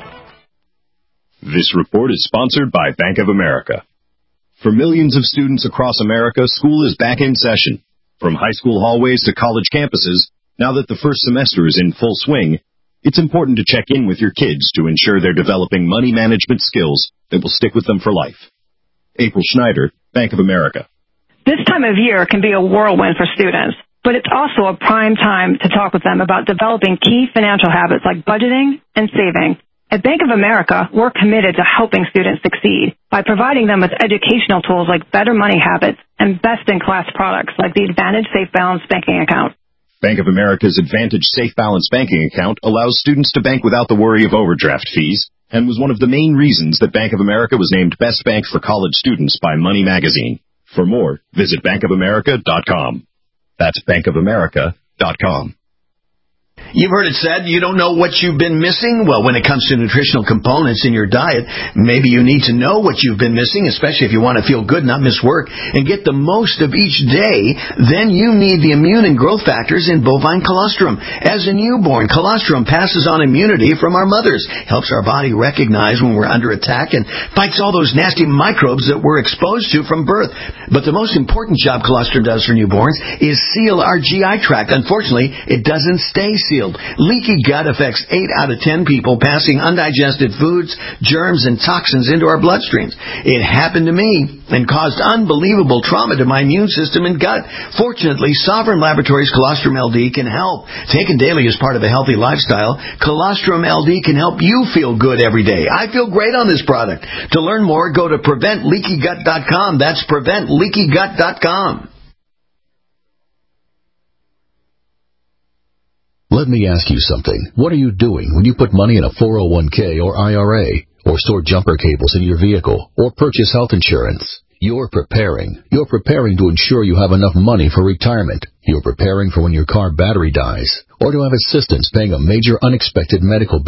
S12: This report is sponsored by Bank of America. For millions of students across America, school is back in session. From high school hallways to college campuses, now that the first semester is in full swing, it's important to check in with your kids to ensure they're developing money management skills that will stick with them for life. April Schneider, Bank of America.
S14: This time of year can be a whirlwind for students, but it's also a prime time to talk with them about developing key financial habits like budgeting and saving. At Bank of America, we're committed to helping students succeed by providing them with educational tools like better money habits and best-in-class products like the Advantage Safe Balance banking account.
S12: Bank of America's Advantage Safe Balance banking account allows students to bank without the worry of overdraft fees, and was one of the main reasons that Bank of America was named Best Bank for College Students by Money Magazine. For more, visit bank of america dot com. That's bank of america dot com.
S16: You've heard it said, you don't know what you've been missing? Well, when it comes to nutritional components in your diet, maybe you need to know what you've been missing, especially if you want to feel good, not miss work, and get the most of each day. Then you need the immune and growth factors in bovine colostrum. As a newborn, colostrum passes on immunity from our mothers, helps our body recognize when we're under attack, and fights all those nasty microbes that we're exposed to from birth. But the most important job colostrum does for newborns is seal our G I tract. Unfortunately, it doesn't stay sealed. Leaky gut affects eight out of ten people, passing undigested foods, germs, and toxins into our bloodstreams. It happened to me and caused unbelievable trauma to my immune system and gut. Fortunately, Sovereign Laboratories Colostrum L D can help. Taken daily as part of a healthy lifestyle, Colostrum L D can help you feel good every day. I feel great on this product. To learn more, go to prevent leaky gut dot com. That's prevent leaky gut dot com.
S17: Let me ask you something. What are you doing when you put money in a four oh one k or I R A, or store jumper cables in your vehicle, or purchase health insurance? You're preparing. You're preparing to ensure you have enough money for retirement. You're preparing for when your car battery dies, or to have assistance paying a major unexpected medical bill.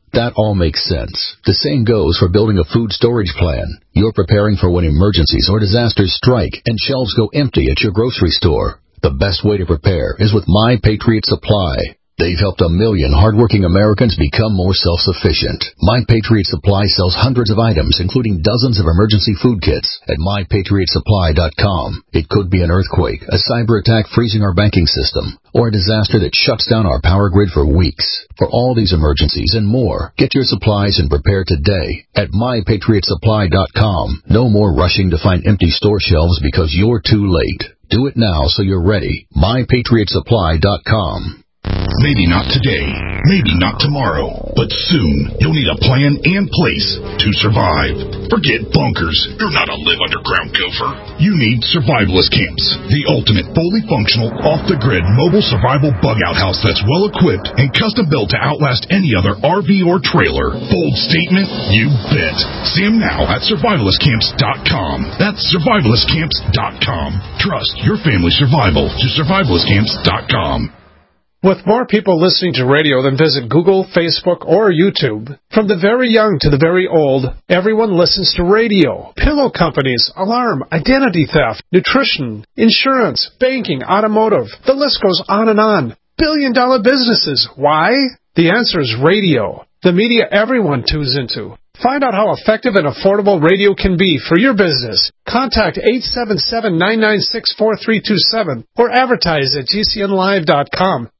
S17: That all makes sense. The same goes for building a food storage plan. You're preparing for when emergencies or disasters strike and shelves go empty at your grocery store. The best way to prepare is with My Patriot Supply. They've helped a million hardworking Americans become more self-sufficient. My Patriot Supply sells hundreds of items, including dozens of emergency food kits at my patriot supply dot com. It could be an earthquake, a cyber attack freezing our banking system, or a disaster that shuts down our power grid for weeks. For all these emergencies and more, get your supplies and prepare today at my patriot supply dot com. No more rushing to find empty store shelves because you're too late. Do it now so you're ready. my patriot supply dot com.
S18: Maybe not today, maybe not tomorrow, but soon you'll need a plan and place to survive. Forget bunkers. You're not a live underground gopher. You need survivalist camps, the ultimate fully functional, off-the-grid mobile survival bug-out house that's well-equipped and custom-built to outlast any other R V or trailer. Bold statement? You bet. See them now at survivalist camps dot com. That's survivalist camps dot com. Trust your family's survival to survivalist camps dot com.
S19: With more people listening to radio than visit Google, Facebook, or YouTube, from the very young to the very old, everyone listens to radio. Pillow companies, alarm, identity theft, nutrition, insurance, banking, automotive. The list goes on and on. Billion-dollar businesses. Why? The answer is radio. The media everyone tunes into. Find out how effective and affordable radio can be for your business. Contact eight seven seven, nine nine six, four three two seven or advertise at G C N live dot com.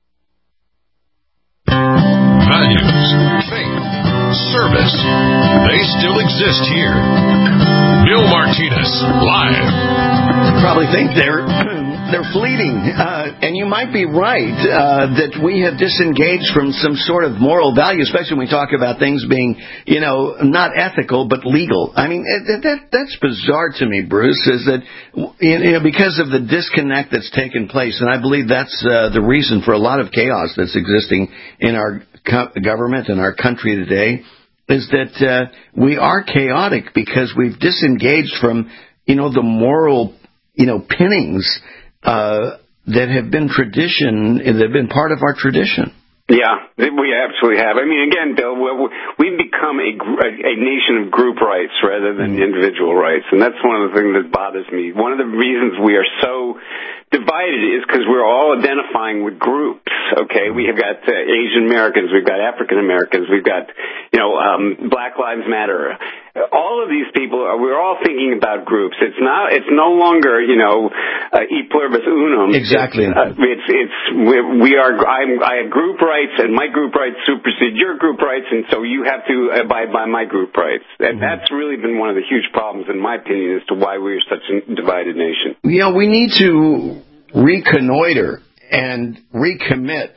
S5: Values, faith, service, they still exist here. Bill Martinez, live.
S15: You probably think they're they're fleeting, uh, and you might be right uh, that we have disengaged from some sort of moral value, especially when we talk about things being, you know, not ethical but legal. I mean, that, that that's bizarre to me, Bruce. Is that you know because of the disconnect that's taken place, and I believe that's uh, the reason for a lot of chaos that's existing in our co- government and our country today. Is that uh, we are chaotic because we've disengaged from, you know, the moral, you know, pinnings uh, that have been tradition, that have been part of our tradition.
S26: Yeah, we absolutely have. I mean, again, Bill, we've become a, a nation of group rights rather than individual rights, and that's one of the things that bothers me. One of the reasons we are so divided is because we're all identifying with groups, okay? We have got uh, Asian Americans, we've got African Americans, we've got, you know, um, Black Lives Matter. All of these people, are, we're all thinking about groups. It's not, it's no longer, you know, uh, e pluribus unum.
S15: Exactly.
S26: It's, uh, it's, it's we are, I'm, I have group rights, and my group rights supersede your group rights, and so you have to abide by my group rights. And mm-hmm. that's really been one of the huge problems, in my opinion, as to why we're such a divided nation.
S15: Yeah, we need to reconnoiter and recommit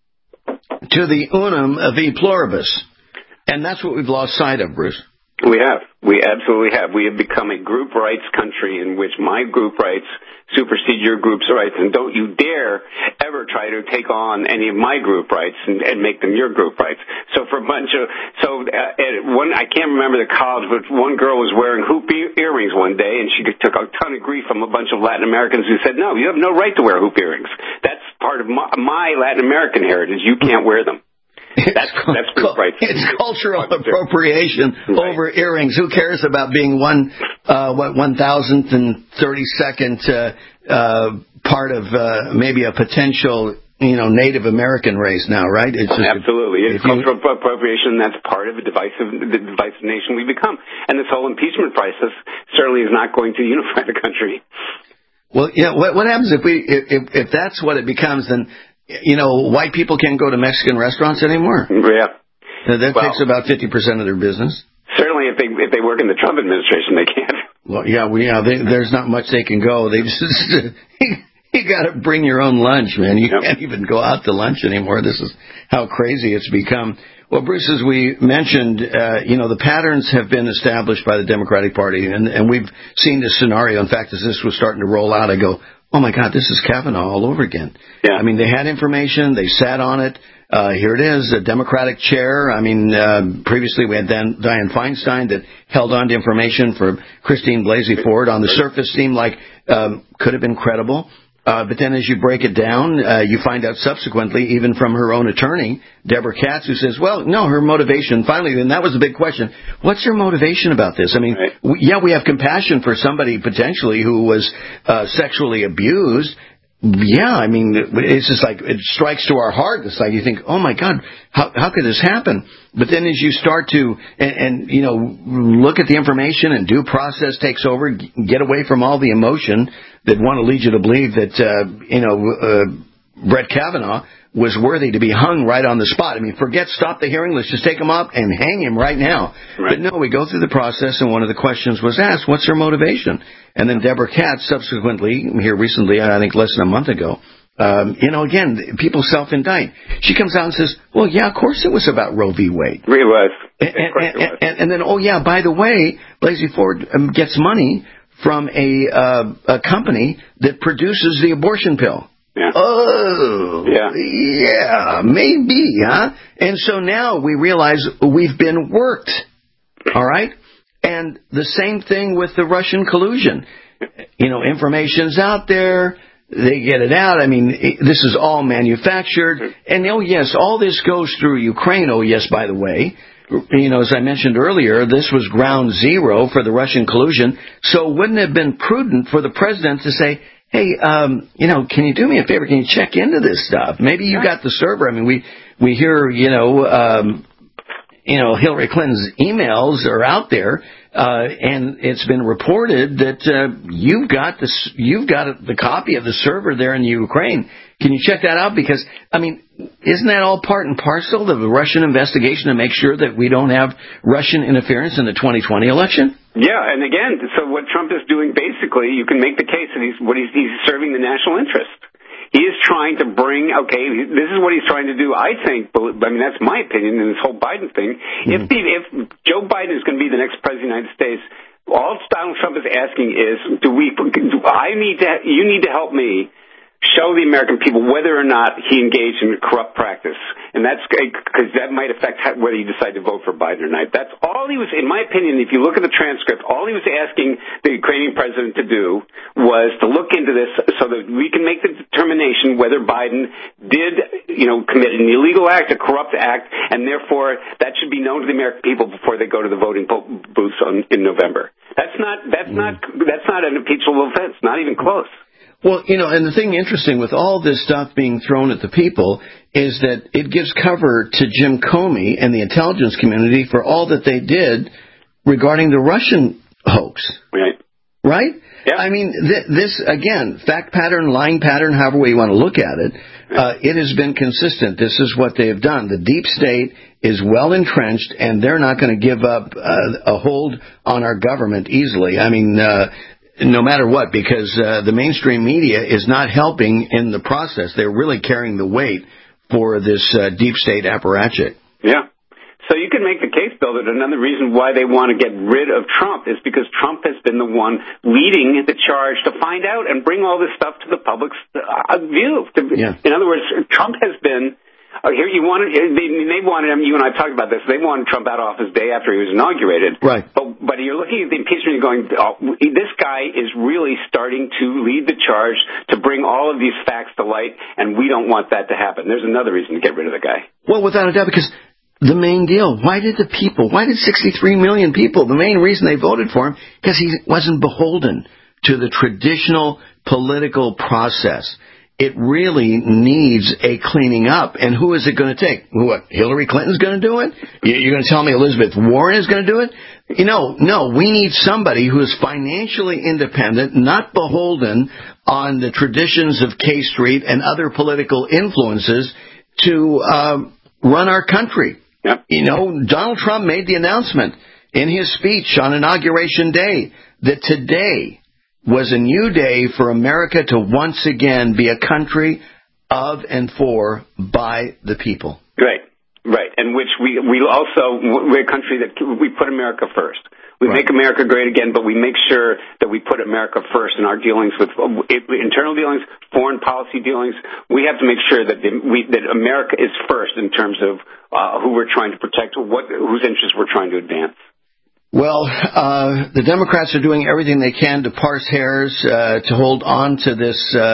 S15: to the unum of e pluribus. And that's what we've lost sight of, Bruce.
S26: We have. We absolutely have. We have become a group rights country in which my group rights supersede your group's rights, and don't you dare ever try to take on any of my group rights and, and make them your group rights. So for a bunch of, so uh, at one, I can't remember the college, but one girl was wearing hoop e- earrings one day, and she took a ton of grief from a bunch of Latin Americans who said, no, you have no right to wear hoop earrings. That's part of my, my Latin American heritage. You can't wear them. That's, that's group rights.
S15: It's cultural appropriation right. over earrings. Who cares about being one, uh, what, one thousandth and thirty-second uh, uh, part of uh, maybe a potential, you know, Native American race now, right? It's just,
S26: absolutely. It's cultural you, appropriation. That's part of a divisive, the divisive nation we become. And this whole impeachment process certainly is not going to unify the country.
S15: Well, yeah. What, what happens if we, if, if that's what it becomes? Then, you know, white people can't go to Mexican restaurants anymore.
S26: Yeah.
S15: That
S26: well,
S15: takes about fifty percent of their business.
S26: Certainly, if they if they work in the Trump administration, they can't.
S15: Well, yeah, well, yeah. They, there's not much they can go. They just you got to bring your own lunch, man. You yep. can't even go out to lunch anymore. This is how crazy it's become. Well, Bruce, as we mentioned, uh, you know, the patterns have been established by the Democratic Party, and, and we've seen this scenario. In fact, as this was starting to roll out, I go, oh, my God, this is Kavanaugh all over again.
S26: Yeah.
S15: I mean, they had information. They sat on it. Uh, here it is, a Democratic chair. I mean, uh, previously we had Dan, Dianne Feinstein that held on to information for Christine Blasey Ford. On the surface, seemed like um, could have been credible. Uh, but then as you break it down, uh, you find out subsequently, even from her own attorney, Deborah Katz, who says, well, no, her motivation, finally, and that was the big question, what's her motivation about this? I mean, right. we, yeah, we have compassion for somebody potentially who was uh, sexually abused. Yeah, I mean, it's just like, it strikes to our heart. It's like you think, oh my God, how how could this happen? But then as you start to, and, and you know, look at the information and due process takes over, get away from all the emotion that want to lead you to believe that, uh, you know, uh, Brett Kavanaugh was worthy to be hung right on the spot. I mean, forget stop the hearing, let's just take him up and hang him right now. Right. But no, we go through the process, and one of the questions was asked, what's her motivation? And then Deborah Katz subsequently, here recently, I think less than a month ago, um, you know, again, people self-indict. She comes out and says, well, yeah, of course it was about Roe v. Wade.
S26: It was.
S15: And, and, and, and, and then, oh, yeah, by the way, Blasey Ford um, gets money from a, uh, a company that produces the abortion pill.
S26: Yeah.
S15: Oh,
S26: yeah.
S15: yeah, maybe, huh? And so now we realize we've been worked, all right? And the same thing with the Russian collusion. You know, information's out there. They get it out. I mean, it, this is all manufactured. And, oh, yes, all this goes through Ukraine. Oh, yes, by the way. You know, as I mentioned earlier, this was ground zero for the Russian collusion. So wouldn't it have been prudent for the president to say, hey, um, you know, can you do me a favor? Can you check into this stuff? Maybe you got the server. I mean, we, we hear, you know, um, you know, Hillary Clinton's emails are out there, uh, and it's been reported that, uh, you've got this, you've got the copy of the server there in Ukraine. Can you check that out? Because, I mean, isn't that all part and parcel of the Russian investigation to make sure that we don't have Russian interference in the twenty twenty election?
S26: Yeah, and again, so what Trump is doing, basically, you can make the case that he's what he's, he's serving the national interest. He is trying to bring, okay, this is what he's trying to do, I think, but, I mean, that's my opinion in this whole Biden thing. Mm-hmm. If, the, if Joe Biden is going to be the next president of the United States, all Donald Trump is asking is, do we, do I need to, you need to help me show the American people whether or not he engaged in corrupt practice. And that's because that might affect how, whether you decide to vote for Biden or not. That's all he was, in my opinion, if you look at the transcript, all he was asking the Ukrainian president to do was to look into this so that we can make the determination whether Biden did, you know, commit an illegal act, a corrupt act, and therefore that should be known to the American people before they go to the voting booths on, in November. That's not, that's mm. not, that's not an impeachable offense, not even close.
S15: Well, you know, and the thing interesting with all this stuff being thrown at the people is that it gives cover to Jim Comey and the intelligence community for all that they did regarding the Russian hoax.
S26: Right.
S15: Right?
S26: Yeah.
S15: I mean, th- this, again, fact pattern, lying pattern, however way you want to look at it, uh, it has been consistent. This is what they have done. The deep state is well entrenched, and they're not going to give up uh, a hold on our government easily. I mean, uh, no matter what, because uh, the mainstream media is not helping in the process. They're really carrying the weight for this uh, deep state apparatchik.
S26: Yeah. So you can make the case, Bill, that another reason why they want to get rid of Trump is because Trump has been the one leading the charge to find out and bring all this stuff to the public's uh, view.
S15: Yeah.
S26: In other words, Trump has been... Oh, here you wanted they, they wanted him. You and I talked about this. They wanted Trump out of office day after he was inaugurated.
S15: Right.
S26: But but you're looking at the impeachment and going, oh, this guy is really starting to lead the charge to bring all of these facts to light, and we don't want that to happen. There's another reason to get rid of the guy.
S15: Well, without a doubt, because the main deal. Why did the people? Why did sixty-three million people? The main reason they voted for him because he wasn't beholden to the traditional political process. It really needs a cleaning up. And who is it going to take? What, Hillary Clinton's going to do it? You're going to tell me Elizabeth Warren is going to do it? You know, no, we need somebody who is financially independent, not beholden on the traditions of K Street and other political influences to uh, run our country.
S26: Yep.
S15: You know, Donald Trump made the announcement in his speech on Inauguration Day that today was a new day for America to once again be a country of and for, by the people.
S26: Right, right. And which we we also, we're a country that we put America first. We right. make America great again, but we make sure that we put America first in our dealings with internal dealings, foreign policy dealings. We have to make sure that we, that America is first in terms of uh, who we're trying to protect, what whose interests we're trying to advance.
S15: Well, uh, the Democrats are doing everything they can to parse hairs, uh, to hold on to this, uh,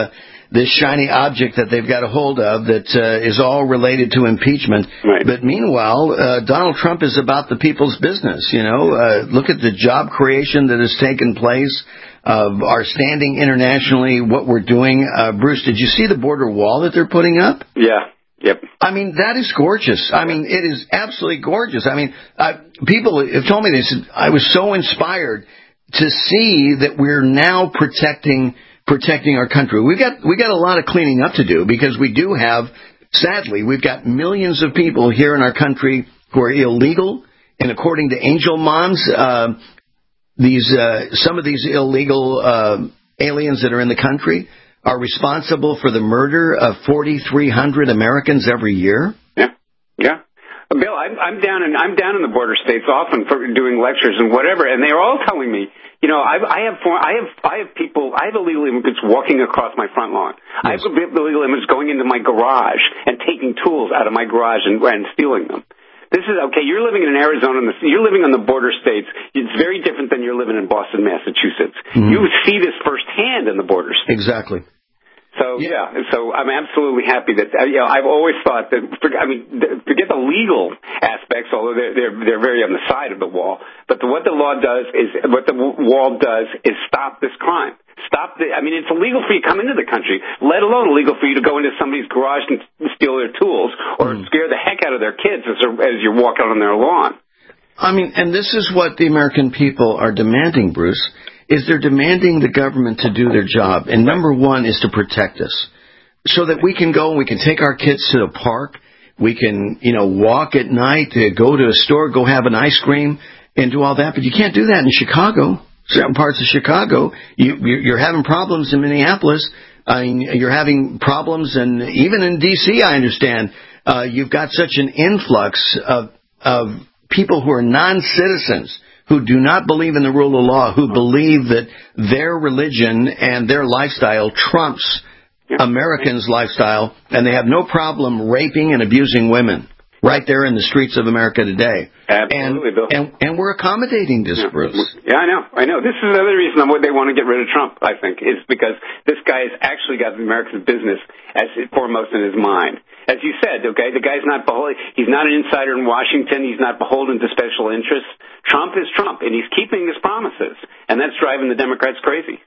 S15: this shiny object that they've got a hold of that uh, is all related to impeachment.
S26: Right.
S15: But meanwhile, uh, Donald Trump is about the people's business. You know, uh, look at the job creation that has taken place, of our standing internationally, what we're doing. Uh, Bruce, did you see the border wall that they're putting up?
S26: Yeah. Yep.
S15: I mean, that is gorgeous. I mean, it is absolutely gorgeous. I mean, uh, people have told me this. I was so inspired to see that we're now protecting protecting our country. We've got we got a lot of cleaning up to do, because we do have, sadly, we've got millions of people here in our country who are illegal. And according to Angel Moms, uh, these uh, some of these illegal uh, aliens that are in the country are responsible for the murder of forty-three hundred Americans every year.
S26: Yeah, yeah. Bill, I'm, I'm down in I'm down in the border states often for doing lectures and whatever, and they're all telling me, you know, I, I have I have I have people, I have illegal immigrants walking across my front lawn. Yes. I have illegal immigrants going into my garage and taking tools out of my garage and, and stealing them. This is, okay, you're living in Arizona, you're living on the border states. It's very different than you're living in Boston, Massachusetts. Mm-hmm. You see this firsthand in the border states.
S15: Exactly.
S26: So, yeah, so I'm absolutely happy that, you know, I've always thought that, I mean, forget the legal aspects, although they're, they're, they're very on the side of the wall, but the, what the law does is, what the wall does is stop this crime. Stop the, I mean, it's illegal for you to come into the country, let alone illegal for you to go into somebody's garage and steal their tools or mm. scare the heck out of their kids as, as you're walking on their lawn.
S15: I mean, and this is what the American people are demanding, Bruce, is they're demanding the government to do their job. And number one is to protect us so that we can go and we can take our kids to the park. We can, you know, walk at night, uh, go to a store, go have an ice cream and do all that. But you can't do that in Chicago. Certain parts of Chicago, you, you're having problems in Minneapolis. I mean, you're having problems, and even in D C, I understand, uh, you've got such an influx of, of people who are non-citizens, who do not believe in the rule of law, who believe that their religion and their lifestyle trumps Americans' lifestyle, and they have no problem raping and abusing women right there in the streets of America today.
S26: Absolutely,
S15: and,
S26: Bill.
S15: And, and we're accommodating this,
S26: yeah.
S15: Bruce.
S26: Yeah, I know. I know. This is another reason why they want to get rid of Trump, I think, is because this guy has actually got the American business as foremost in his mind. As you said, okay, the guy's not beholden. He's not an insider in Washington. He's not beholden to special interests. Trump is Trump, and he's keeping his promises, and that's driving the Democrats crazy.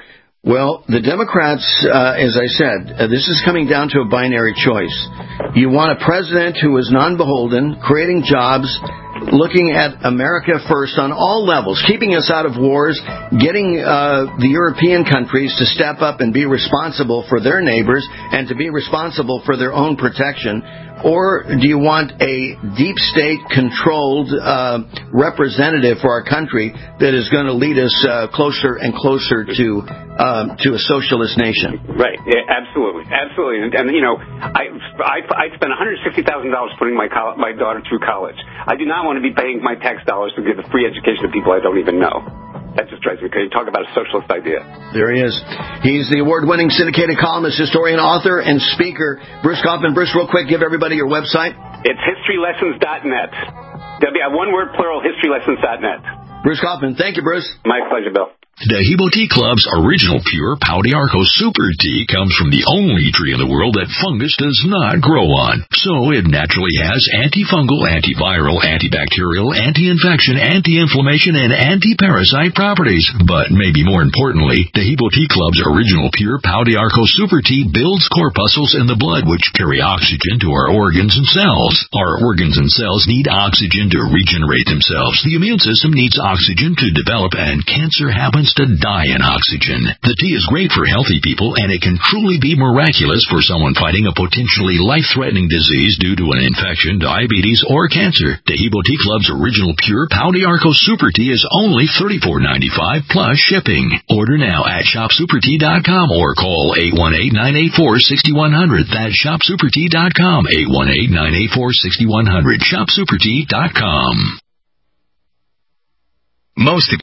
S15: Well, the Democrats, uh, as I said, uh, this is coming down to a binary choice. You want a president who is non-beholden, creating jobs, looking at America first on all levels, keeping us out of wars, getting uh, the European countries to step up and be responsible for their neighbors and to be responsible for their own protection. Or do you want a deep state controlled uh, representative for our country that is going to lead us uh, closer and closer to um, to a socialist nation?
S26: Right. Yeah, absolutely. Absolutely. And, and you know, I, I, I spent one hundred sixty thousand dollars putting my col- my daughter through college. I do not want to be paying my tax dollars to give a free education to people I don't even know. That just drives me crazy. Talk about a socialist idea.
S15: There he is. He's the award-winning syndicated columnist, historian, author, and speaker, Bruce Kaufman. Bruce, real quick, give everybody your website.
S26: It's history lessons dot net. W, one word plural, history lessons dot net.
S15: Bruce Kaufman, thank you, Bruce.
S26: My pleasure, Bill.
S18: Dehebo Tea Club's original pure Pau d'Arco Super Tea comes from the only tree in the world that fungus does not grow on. So it naturally has antifungal, antiviral, antibacterial, anti-infection, anti-inflammation, and anti-parasite properties. But maybe more importantly, Dehebo Tea Club's original pure Pau d'Arco Super Tea builds corpuscles in the blood which carry oxygen to our organs and cells. Our organs and cells need oxygen to regenerate themselves. The immune system needs oxygen to develop, and cancer happens to die in oxygen. The tea is great for healthy people, and it can truly be miraculous for someone fighting a potentially life-threatening disease due to an infection, diabetes, or cancer. Dehebo Tea Club's original pure Pau d'Arco Super Tea is only thirty-four ninety-five plus shipping. Order now at shop super tea dot com or call eight one eight, nine eight four, six one zero zero. That's shop super tea dot com, eight one eight, nine eight four, six one zero zero, shop super tea dot com. Most